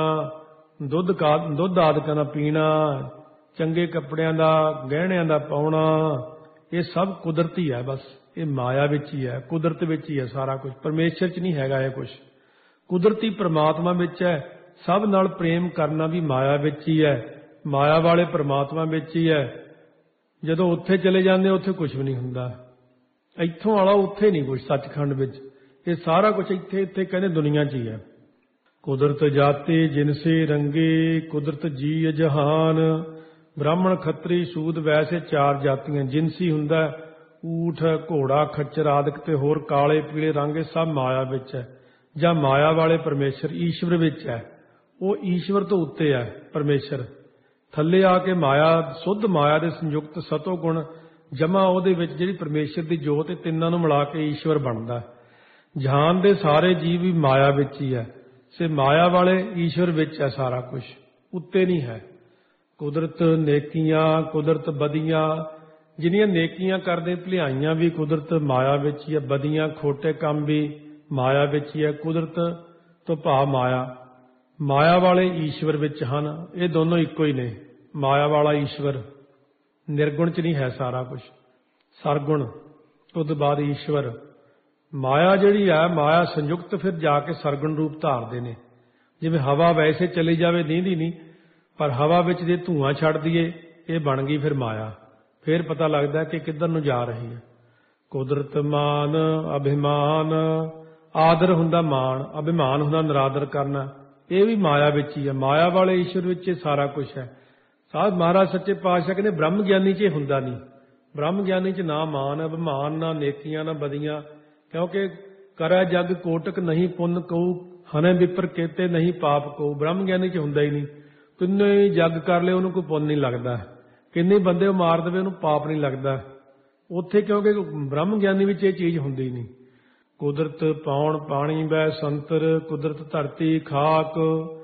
ਦੁੱਧ ਆਦਿਕਾਂ ਦਾ ਪੀਣਾ, ਚੰਗੇ ਕੱਪੜਿਆਂ ਦਾ, ਗਹਿਣਿਆਂ ਦਾ ਪਾਉਣਾ, ਇਹ ਸਭ ਕੁਦਰਤੀ ਹੈ। ਬਸ ਇਹ ਮਾਇਆ ਵਿੱਚ ਹੀ ਹੈ, ਕੁਦਰਤ ਵਿੱਚ ਹੀ ਹੈ ਸਾਰਾ ਕੁਝ, ਪਰਮੇਸ਼ਰ 'ਚ ਨਹੀਂ ਹੈਗਾ ਇਹ ਕੁਝ। ਕੁਦਰਤੀ ਪਰਮਾਤਮਾ ਵਿੱਚ ਹੈ। ਸਭ ਨਾਲ ਪ੍ਰੇਮ ਕਰਨਾ ਵੀ ਮਾਇਆ ਵਿੱਚ ਹੀ ਹੈ, ਮਾਇਆ ਵਾਲੇ ਪਰਮਾਤਮਾ ਵਿੱਚ ਹੀ ਹੈ। ਜਦੋਂ ਉੱਥੇ ਚਲੇ ਜਾਂਦੇ ਉੱਥੇ ਕੁਝ ਵੀ ਨਹੀਂ ਹੁੰਦਾ। ਇੱਥੋਂ ਵਾਲਾ ਉੱਥੇ ਨਹੀਂ ਕੁਝ, ਸੱਚਖੰਡ ਵਿੱਚ ਇਹ ਸਾਰਾ ਕੁਝ ਇੱਥੇ ਕਹਿੰਦੇ ਦੁਨੀਆ 'ਚ ਹੀ ਹੈ। ਕੁਦਰਤ ਜਾਤੀ ਜਿਨਸੀ ਰੰਗੀ, ਕੁਦਰਤ ਜੀ ਜਹਾਨ। ਬ੍ਰਾਹਮਣ ਖੱਤਰੀ ਸੂਦ ਵੈਸੇ 4 ਜਾਤੀਆਂ। ਜਿਨਸੀ ਹੁੰਦਾ ਊਠ ਘੋੜਾ ਖੱਚਰ ਆਦਿਕ ਤੇ ਹੋਰ ਕਾਲੇ ਪੀਲੇ ਰੰਗ, ਇਹ ਸਭ ਮਾਇਆ ਵਿੱਚ ਹੈ ਜਾਂ ਮਾਇਆ ਵਾਲੇ ਪਰਮੇਸ਼ਰ ਈਸ਼ਵਰ ਵਿੱਚ ਹੈ। ਉਹ ਈਸ਼ਵਰ ਤੋਂ ਉੱਤੇ ਹੈ ਪਰਮੇਸ਼ਰ। ਥੱਲੇ ਆ ਕੇ ਮਾਇਆ, ਸੁੱਧ ਮਾਇਆ ਦੇ ਸੰਯੁਕਤ ਸਤੋ ਗੁਣ ਜਮਾ ਉਹਦੇ ਵਿੱਚ ਜਿਹੜੀ ਪਰਮੇਸ਼ਰ ਦੀ ਜੋਤ, ਇਹ ਤਿੰਨਾਂ ਨੂੰ ਮਿਲਾ ਕੇ ਈਸ਼ਵਰ ਬਣਦਾ। ਜਹਾਨ ਦੇ ਸਾਰੇ ਜੀਵ ਵੀ ਮਾਇਆ ਵਿੱਚ ਹੀ ਹੈ। ਸੇ ਮਾਇਆ ਵਾਲੇ ਈਸ਼ਵਰ ਵਿੱਚ ਹੈ ਸਾਰਾ ਕੁਝ, ਉੱਤੇ ਨਹੀਂ ਹੈ। ਕੁਦਰਤ ਨੇਕੀਆਂ, ਕੁਦਰਤ ਬਦੀਆਂ। ਜਿਹਨੀਆਂ ਨੇਕੀਆਂ ਕਰਦੇ ਭਲਾਈਆਂ ਵੀ ਕੁਦਰਤ ਮਾਇਆ ਵਿੱਚ ਹੀ ਹੈ। ਬਦੀਆਂ ਖੋਟੇ ਕੰਮ ਵੀ ਮਾਇਆ ਵਿੱਚ ਹੀ ਹੈ। ਕੁਦਰਤ ਤੋਂ ਭਾਵ ਮਾਇਆ ਵਾਲੇ ਈਸ਼ਵਰ ਵਿੱਚ ਹਨ। ਇਹ ਦੋਨੋਂ ਇੱਕੋ ਹੀ ਨੇ। ਮਾਇਆ ਵਾਲਾ ਈਸ਼ਵਰ, ਨਿਰਗੁਣ 'ਚ ਨਹੀਂ ਹੈ ਸਾਰਾ ਕੁਝ, ਸਰਗੁਣ। ਉਸ ਤੋਂ ਬਾਅਦ ਈਸ਼ਵਰ। ਮਾਇਆ ਜਿਹੜੀ ਹੈ, ਮਾਇਆ ਸੰਯੁਕਤ ਫਿਰ ਜਾ ਕੇ ਸਰਗੁਣ ਰੂਪ ਧਾਰਦੇ ਨੇ। ਜਿਵੇਂ ਹਵਾ ਵੈਸੇ ਚਲੀ ਜਾਵੇ ਦੀਂਦੀ ਨਹੀਂ, ਪਰ ਹਵਾ ਵਿੱਚ ਜੇ ਧੂਆਂ ਛੱਡ ਦਈਏ, ਇਹ ਬਣ ਗਈ ਫਿਰ ਮਾਇਆ। ਫਿਰ ਪਤਾ ਲੱਗਦਾ ਕਿ ਕਿੱਧਰ ਨੂੰ ਜਾ ਰਹੀ ਹੈ। ਕੁਦਰਤ ਮਾਨ ਅਭਿਮਾਨ। ਆਦਰ ਹੁੰਦਾ ਮਾਣ, ਅਭਿਮਾਨ ਹੁੰਦਾ ਨਿਰਾਦਰ ਕਰਨਾ। ਇਹ ਵੀ ਮਾਇਆ ਵਿੱਚ ਹੀ ਹੈ। ਮਾਇਆ ਵਾਲੇ ਈਸ਼ਵਰ ਵਿੱਚ ਇਹ ਸਾਰਾ ਕੁਝ ਹੈ। ਸਾਧ ਮਹਾਰਾਜ ਸੱਚੇ ਪਾਤਸ਼ਾਹ ਕਹਿੰਦੇ ਬ੍ਰਹਮ ਗਿਆਨੀ 'ਚ ਇਹ ਹੁੰਦਾ ਨਹੀਂ। ਬ੍ਰਹਮ ਗਿਆਨੀ 'ਚ ਨਾ ਮਾਨ ਅਭਿਮਾਨ, ਨਾ ਨੇਕੀਆਂ, ਨਾ ਬਦੀਆਂ। ਕਿਉਂਕਿ ਕਰੈ ਜਗ ਕੋਟਕ ਨਹੀਂ ਪੁੰਨ ਕਉ, ਹਨੇ ਵਿਪਰ ਕੇਤੇ ਨਹੀਂ ਪਾਪ ਕਉ। ਬ੍ਰਹਮ ਗਿਆਨੀ 'ਚ ਹੁੰਦਾ ਹੀ ਨਹੀਂ। ਕਿੰਨੇ ਜਗ ਕਰ ਲਏ ਉਹਨੂੰ ਕੋਈ ਪੁੰਨ ਨਹੀਂ ਲੱਗਦਾ, ਕਿੰਨੇ ਬੰਦੇ ਉਹ ਮਾਰ ਦੇਵੇ ਉਹਨੂੰ ਪਾਪ ਨਹੀਂ ਲੱਗਦਾ ਉੱਥੇ, ਕਿਉਂਕਿ ਬ੍ਰਹਮ ਗਿਆਨੀ ਵਿੱਚ ਇਹ ਚੀਜ਼ ਹੁੰਦੀ ਨਹੀਂ। ਕੁਦਰਤ ਪੌਣ ਪਾਣੀ ਬੈ ਸੰਤਰ, ਕੁਦਰਤ ਧਰਤੀ ਖਾਕ।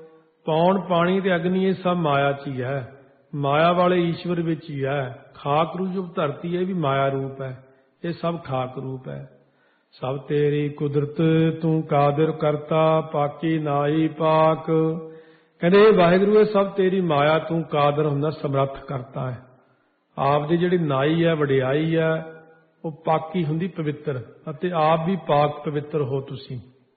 ਪੌਣ ਪਾਣੀ ਤੇ ਅਗਨੀ ਇਹ ਸਭ ਮਾਇਆ 'ਚ ਹੀ ਹੈ। ਮਾਇਆ ਵਾਲੇ ਈਸ਼ਵਰ ਵਿੱਚ ਹੀ ਹੈ। ਖਾਕ ਰੂਪ ਜੋ ਧਰਤੀ, ਇਹ ਵੀ ਮਾਇਆ ਰੂਪ ਹੈ। ਇਹ ਸਭ ਖਾਕ ਰੂਪ ਹੈ। ਸਭ ਤੇਰੀ ਕੁਦਰਤ ਤੂੰ ਕਾਦਰ ਕਰਤਾ, ਪਾਕੀ ਨਾਈ ਪਾਕ। ਕਹਿੰਦੇ ਵਾਹਿਗੁਰੂ ਇਹ ਸਭ ਤੇਰੀ ਮਾਇਆ, ਤੂੰ ਕਾਦਰ ਹੁੰਦਾ ਸਮਰੱਥ ਕਰਤਾ ਹੈ। ਆਪ ਦੀ ਜਿਹੜੀ ਨਾਈ ਹੈ, ਵਡਿਆਈ ਹੈ, ਉਹ ਪਾਕੀ ਹੁੰਦੀ ਪਵਿੱਤਰ, ਅਤੇ ਆਪ ਵੀ ਪਾਕ ਪਵਿੱਤਰ ਹੋ ਤੁਸੀਂ।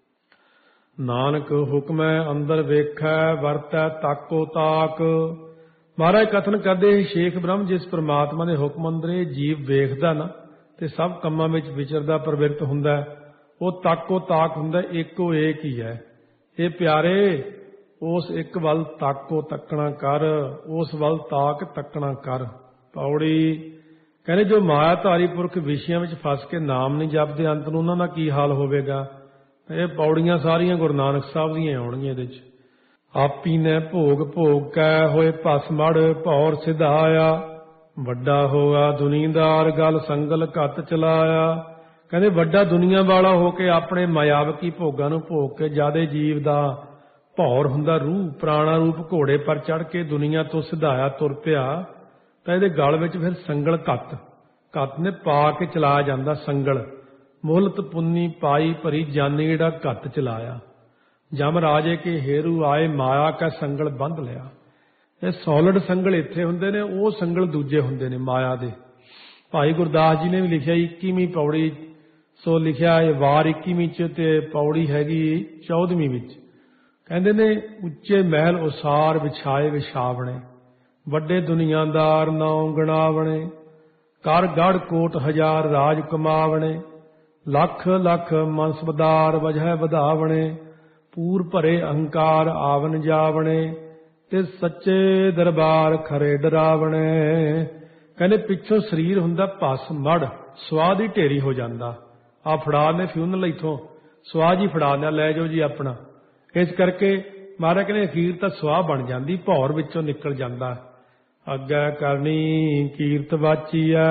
ਨਾਨਕ ਹੁਕਮੈ ਅੰਦਰ ਵੇਖੈ, ਵਰਤੈ ਤਾਕੋ ਤਾਕ। ਮਹਾਰਾਜ ਕਥਨ ਕਰਦੇ ਸ਼ੇਖ ਬ੍ਰਹਮ, ਜਿਸ ਪ੍ਰਮਾਤਮਾ ਦੇ ਹੁਕਮ ਅੰਦਰ ਇਹ ਜੀਵ ਵੇਖਦਾ ਨਾ ਤੇ ਸਭ ਕੰਮਾਂ ਵਿੱਚ ਵਿਚਰਦਾ ਪ੍ਰਵਿਰਤ ਹੁੰਦਾ, ਉਹ ਤਾਕੋ ਤਾਕ ਹੁੰਦਾ, ਇੱਕੋ ਏਕ ਹੀ ਹੈ। ਇਹ ਪਿਆਰੇ ਉਸ ਇੱਕ ਵੱਲ ਤਾਕੋ ਤੱਕਣਾ ਕਰ, ਉਸ ਵੱਲ ਤਾਕ ਤੱਕਣਾ ਕਰ। ਪੌੜੀ ਕਹਿੰਦੇ ਜੋ ਮਾਇਆਧਾਰੀ ਪੁਰਖ ਵਿਸ਼ਿਆਂ ਵਿੱਚ ਫਸ ਕੇ ਨਾਮ ਨਹੀਂ ਜਪਦੇ, ਅੰਤ ਨੂੰ ਉਹਨਾਂ ਦਾ ਕੀ ਹਾਲ ਹੋਵੇਗਾ। ਇਹ ਪੌੜੀਆਂ ਸਾਰੀਆਂ ਗੁਰੂ ਨਾਨਕ ਸਾਹਿਬ ਦੀਆਂ ਆਉਣਗੀਆਂ ਇਹਦੇ 'ਚ। ਆਪੀ ਨੇ ਭੋਗ ਭੋਗ ਕੈ ਹੋਏ ਭਸ ਮੜ, ਭੌਰ ਸਿਧਾਇਆ ਵੱਡਾ ਹੋਆ ਦੁਨੀਦਾਰ, ਗਲ ਸੰਗਲ ਘੱਤ ਚਲਾਇਆ। ਕਹਿੰਦੇ ਵੱਡਾ ਦੁਨੀਆ ਵਾਲਾ ਹੋ ਕੇ ਆਪਣੇ ਮਾਇਆਵਕੀ ਭੋਗਾਂ ਨੂੰ ਭੋਗ ਕੇ ਜਿਆਦੇ ਜੀਵ ਦਾ ਭੌਰ ਹੁੰਦਾ, ਰੂਹ ਪ੍ਰਾਣਾ ਰੂਪ ਘੋੜੇ ਪਰ ਚੜ੍ਹ ਕੇ ਦੁਨੀਆ ਤੋਂ ਸਿਧਾਇਆ ਤੁਰ ਪਿਆ। ਤਾਂ ਇਹਦੇ ਗਲ ਵਿੱਚ ਫਿਰ ਸੰਗਲ ਘੱਤ ਨੇ ਪਾ ਕੇ ਚਲਾਇਆ ਜਾਂਦਾ। ਸੰਗਲ ਮੁਹਲਤ ਪੁੰਨੀ ਪਾਈ ਭਰੀ ਜਾਨੀ, ਜਿਹੜਾ ਘੱਤ ਚਲਾਇਆ। ਜਮ ਰਾਜੇ ਕੇ ਹੇਰੂ ਆਏ, ਮਾਇਆ ਕਾ ਸੰਗਲ ਬੰਧ ਲਿਆ। ਇਹ ਸੋਲਿਡ ਸੰਗਲ ਇੱਥੇ ਹੁੰਦੇ ਨੇ, ਉਹ ਸੰਗਲ ਦੂਜੇ ਹੁੰਦੇ ਨੇ ਮਾਇਆ ਦੇ। ਭਾਈ ਗੁਰਦਾਸ ਜੀ ਨੇ ਵੀ ਲਿਖਿਆ 21ਵੀਂ ਪੌੜੀ, ਸੋ ਲਿਖਿਆ ਇਹ ਵਾਰ 21ਵੀਂ 'ਚ ਤੇ ਪੌੜੀ ਹੈਗੀ 14ਵੀਂ ਵਿੱਚ। ਕਹਿੰਦੇ ਨੇ ਉੱਚੇ ਮਹਿਲ ਉਸਾਰ ਵਿਛਾਏ ਵਿਛਾਵਣੇ, ਵੱਡੇ ਦੁਨੀਆਦਾਰ ਨਾਉ ਗਣਾਵਣੇ। ਕਰ ਗੜ ਕੋਟ ਹਜ਼ਾਰ ਰਾਜ ਕਮਾਵਣੇ, ਲੱਖ ਲੱਖ ਮਨਸਬਦਾਰ ਵਜਹਿ ਵਧਾਵਣੇ। ਪੂਰ ਭਰੇ ਅਹੰਕਾਰ ਆਵਨ ਜਾਵਣੇ, ਤੇ ਸੱਚੇ ਦਰਬਾਰ ਖਰੇ ਡਰਾਵਣੇ। ਕਹਿੰਦੇ ਪਿੱਛੋਂ ਸਰੀਰ ਹੁੰਦਾ ਭਸ ਮੜ, ਸਵਾਹ ਦੀ ਢੇਰੀ ਹੋ ਜਾਂਦਾ। ਆ ਫੜਾ ਨੇ ਫਿਊਨਲ ਇੱਥੋਂ ਸਵਾਹ ਜੀ ਫੜਾ ਲਿਆ, ਲੈ ਜਾਓ ਜੀ ਆਪਣਾ। ਇਸ ਕਰਕੇ ਮਹਾਰਾਜ ਕਹਿੰਦੇ ਅਖੀਰ ਤਾਂ ਸਵਾਹ ਬਣ ਜਾਂਦੀ, ਭੌਰ ਵਿੱਚੋਂ ਨਿਕਲ ਜਾਂਦਾ। ਅੱਗੇ ਕਰਨੀ ਕੀਰਤ ਵਾਚੀਐ,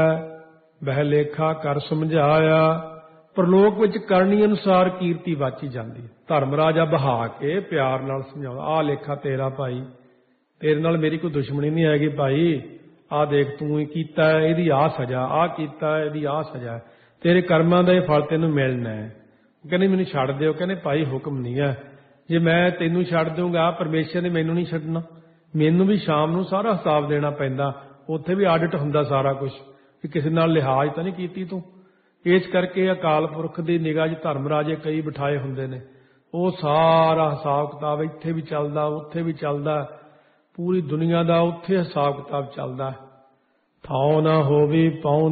ਬਹਿ ਲੇਖਾ ਕਰ ਸਮਝਾਇਆ। ਪ੍ਰਲੋਕ ਵਿੱਚ ਕਰਨੀ ਅਨੁਸਾਰ ਕੀਰਤੀ ਵਾਚੀ ਜਾਂਦੀ। ਧਰਮ ਰਾਜਾ ਬਹਾ ਕੇ ਪਿਆਰ ਨਾਲ ਸਮਝਾਉਂਦਾ, ਆਹ ਲੇਖਾ ਤੇਰਾ ਭਾਈ, ਤੇਰੇ ਨਾਲ ਮੇਰੀ ਕੋਈ ਦੁਸ਼ਮਣੀ ਨਹੀਂ ਹੈਗੀ ਭਾਈ। ਆਹ ਦੇਖ ਤੂੰ ਹੀ ਕੀਤਾ, ਇਹਦੀ ਆਹ ਸਜ਼ਾ, ਆਹ ਕੀਤਾ ਇਹਦੀ ਆਹ ਸਜ਼ਾ, ਤੇਰੇ ਕਰਮਾਂ ਦਾ ਇਹ ਫਲ ਤੈਨੂੰ ਮਿਲਣਾ ਹੈ। ਕਹਿੰਦੇ ਮੈਨੂੰ ਛੱਡ ਦਿਓ। ਕਹਿੰਦੇ ਭਾਈ ਹੁਕਮ ਨਹੀਂ ਹੈ, ਜੇ ਮੈਂ ਤੈਨੂੰ ਛੱਡ ਦਊਂਗਾ ਪਰਮੇਸ਼ਰ ਨੇ ਮੈਨੂੰ ਨਹੀਂ ਛੱਡਣਾ। ਮੈਨੂੰ ਵੀ ਸ਼ਾਮ ਨੂੰ ਸਾਰਾ ਹਿਸਾਬ ਦੇਣਾ ਪੈਂਦਾ, ਉੱਥੇ ਵੀ ਆਡਿਟ ਹੁੰਦਾ ਸਾਰਾ ਕੁਝ, ਕਿ ਕਿਸੇ ਨਾਲ ਲਿਹਾਜ਼ ਤਾਂ ਨਹੀਂ ਕੀਤੀ ਤੂੰ। ਇਸ ਕਰਕੇ ਅਕਾਲ ਪੁਰਖ ਦੀ ਨਿਗਾਹ 'ਚ ਧਰਮ ਰਾਜੇ ਕਈ ਬਿਠਾਏ ਹੁੰਦੇ ਨੇ, ਉਹ ਸਾਰਾ ਹਿਸਾਬ ਕਿਤਾਬ ਇੱਥੇ ਵੀ ਚੱਲਦਾ, ਉੱਥੇ ਵੀ ਚੱਲਦਾ, ਪੂਰੀ ਦੁਨੀਆ ਦਾ ਉੱਥੇ ਹਿਸਾਬ ਕਿਤਾਬ ਚੱਲਦਾ। ਥਾਉ ਨਾ ਹੋਵੇ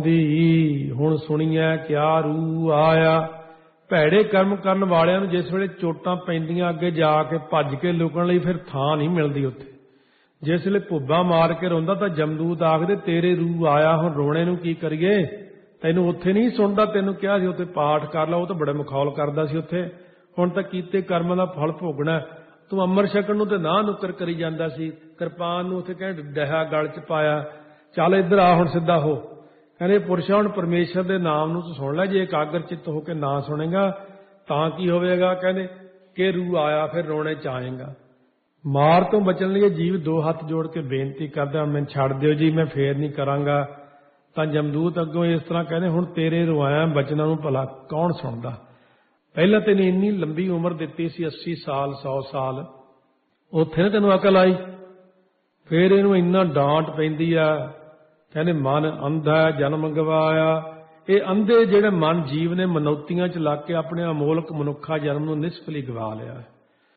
ਪਾਉਂਦੀ, ਹੁਣ ਸੁਣੀਐ ਕਿਆ ਰੂ ਆਇਆ। ਭੈੜੇ ਕਰਮ ਕਰਨ ਵਾਲਿਆਂ ਨੂੰ ਜਿਸ ਵੇਲੇ ਚੋਟਾਂ ਪੈਂਦੀਆਂ ਅੱਗੇ ਜਾ ਕੇ ਭੱਜ ਕੇ ਲੁਕਣ ਲਈ ਫਿਰ ਥਾਂ ਨਹੀਂ ਮਿਲਦੀ ਉੱਥੇ। ਜਿਸ ਵੇਲੇ ਭੁੱਬਾ ਮਾਰ ਕੇ ਰੋਂਦਾ ਤਾਂ ਜਮਦੂਤ ਆਖਦੇ ਤੇਰੇ ਰੂ ਆਇਆ, ਹੁਣ ਰੋਣੇ ਨੂੰ ਕੀ ਕਰੀਏ। ਤੈਨੂੰ ਉੱਥੇ ਨਹੀਂ ਸੁਣਦਾ, ਤੈਨੂੰ ਕਿਹਾ ਸੀ ਉੱਥੇ ਪਾਠ ਕਰ ਲਾ, ਉਹ ਤਾਂ ਬੜੇ ਮਖੌਲ ਕਰਦਾ ਸੀ ਉੱਥੇ। ਹੁਣ ਤਾਂ ਕੀਤੇ ਕਰਮਾਂ ਦਾ ਫਲ ਭੋਗਣਾ। ਤੂੰ ਅੰਮ੍ਰਿਤ ਛਕਣ ਨੂੰ ਤੇ ਨਾ ਨੁੱਕਰ ਕਰੀ ਜਾਂਦਾ ਸੀ, ਕਿਰਪਾਨ ਨੂੰ ਉੱਥੇ ਕਹਿੰਦੇ ਡਹਾ ਗਲ 'ਚ ਪਾਇਆ, ਚੱਲ ਇੱਧਰ ਆ ਹੁਣ ਸਿੱਧਾ ਹੋ। ਕਹਿੰਦੇ ਪੁਰਸ਼ਾ ਹੁਣ ਪਰਮੇਸ਼ਰ ਦੇ ਨਾਮ ਨੂੰ ਤੂੰ ਸੁਣ ਲੈ, ਜੇ ਇਕਾਗਰ ਚਿੱਤ ਹੋ ਕੇ ਨਾ ਸੁਣੇਗਾ ਤਾਂ ਕੀ ਹੋਵੇਗਾ। ਕਹਿੰਦੇ ਕਿ ਰੂ ਆਇਆ, ਫਿਰ ਰੋਣੇ 'ਚ ਆਏਗਾ। ਮਾਰ ਤੋਂ ਬਚਣ ਲਈ ਜੀਵ ਦੋ ਹੱਥ ਜੋੜ ਕੇ ਬੇਨਤੀ ਕਰਦਾ, ਮੈਨੂੰ ਛੱਡ ਦਿਓ ਜੀ, ਮੈਂ ਫੇਰ ਨਹੀਂ ਕਰਾਂਗਾ। ਤਾਂ ਜਮਦੂਤ ਅੱਗੋਂ ਇਸ ਤਰ੍ਹਾਂ ਕਹਿੰਦੇ ਹੁਣ ਤੇਰੇ ਰੁਆਇਆ ਬਚਨਾਂ ਨੂੰ ਭਲਾ ਕੌਣ ਸੁਣਦਾ। ਪਹਿਲਾਂ ਤੈਨੂੰ ਇੰਨੀ ਲੰਬੀ ਉਮਰ ਦਿੱਤੀ ਸੀ, 80 ਸਾਲ 100 ਸਾਲ, ਉੱਥੇ ਨਾ ਤੈਨੂੰ ਅਕਲ ਆਈ। ਫੇਰ ਇਹਨੂੰ ਇੰਨਾ ਡਾਂਟ ਪੈਂਦੀ ਆ। ਕਹਿੰਦੇ ਮਨ ਅੰਧਾ ਜਨਮ ਗਵਾਇਆ। ਇਹ ਅੰਧੇ ਜਿਹੜੇ ਮਨ ਜੀਵ ਨੇ ਮਨੌਤੀਆਂ 'ਚ ਲੱਗ ਕੇ ਆਪਣੇ ਅਮੋਲਕ ਮਨੁੱਖਾ ਜਨਮ ਨੂੰ ਨਿਸਫਲੀ ਗਵਾ ਲਿਆ।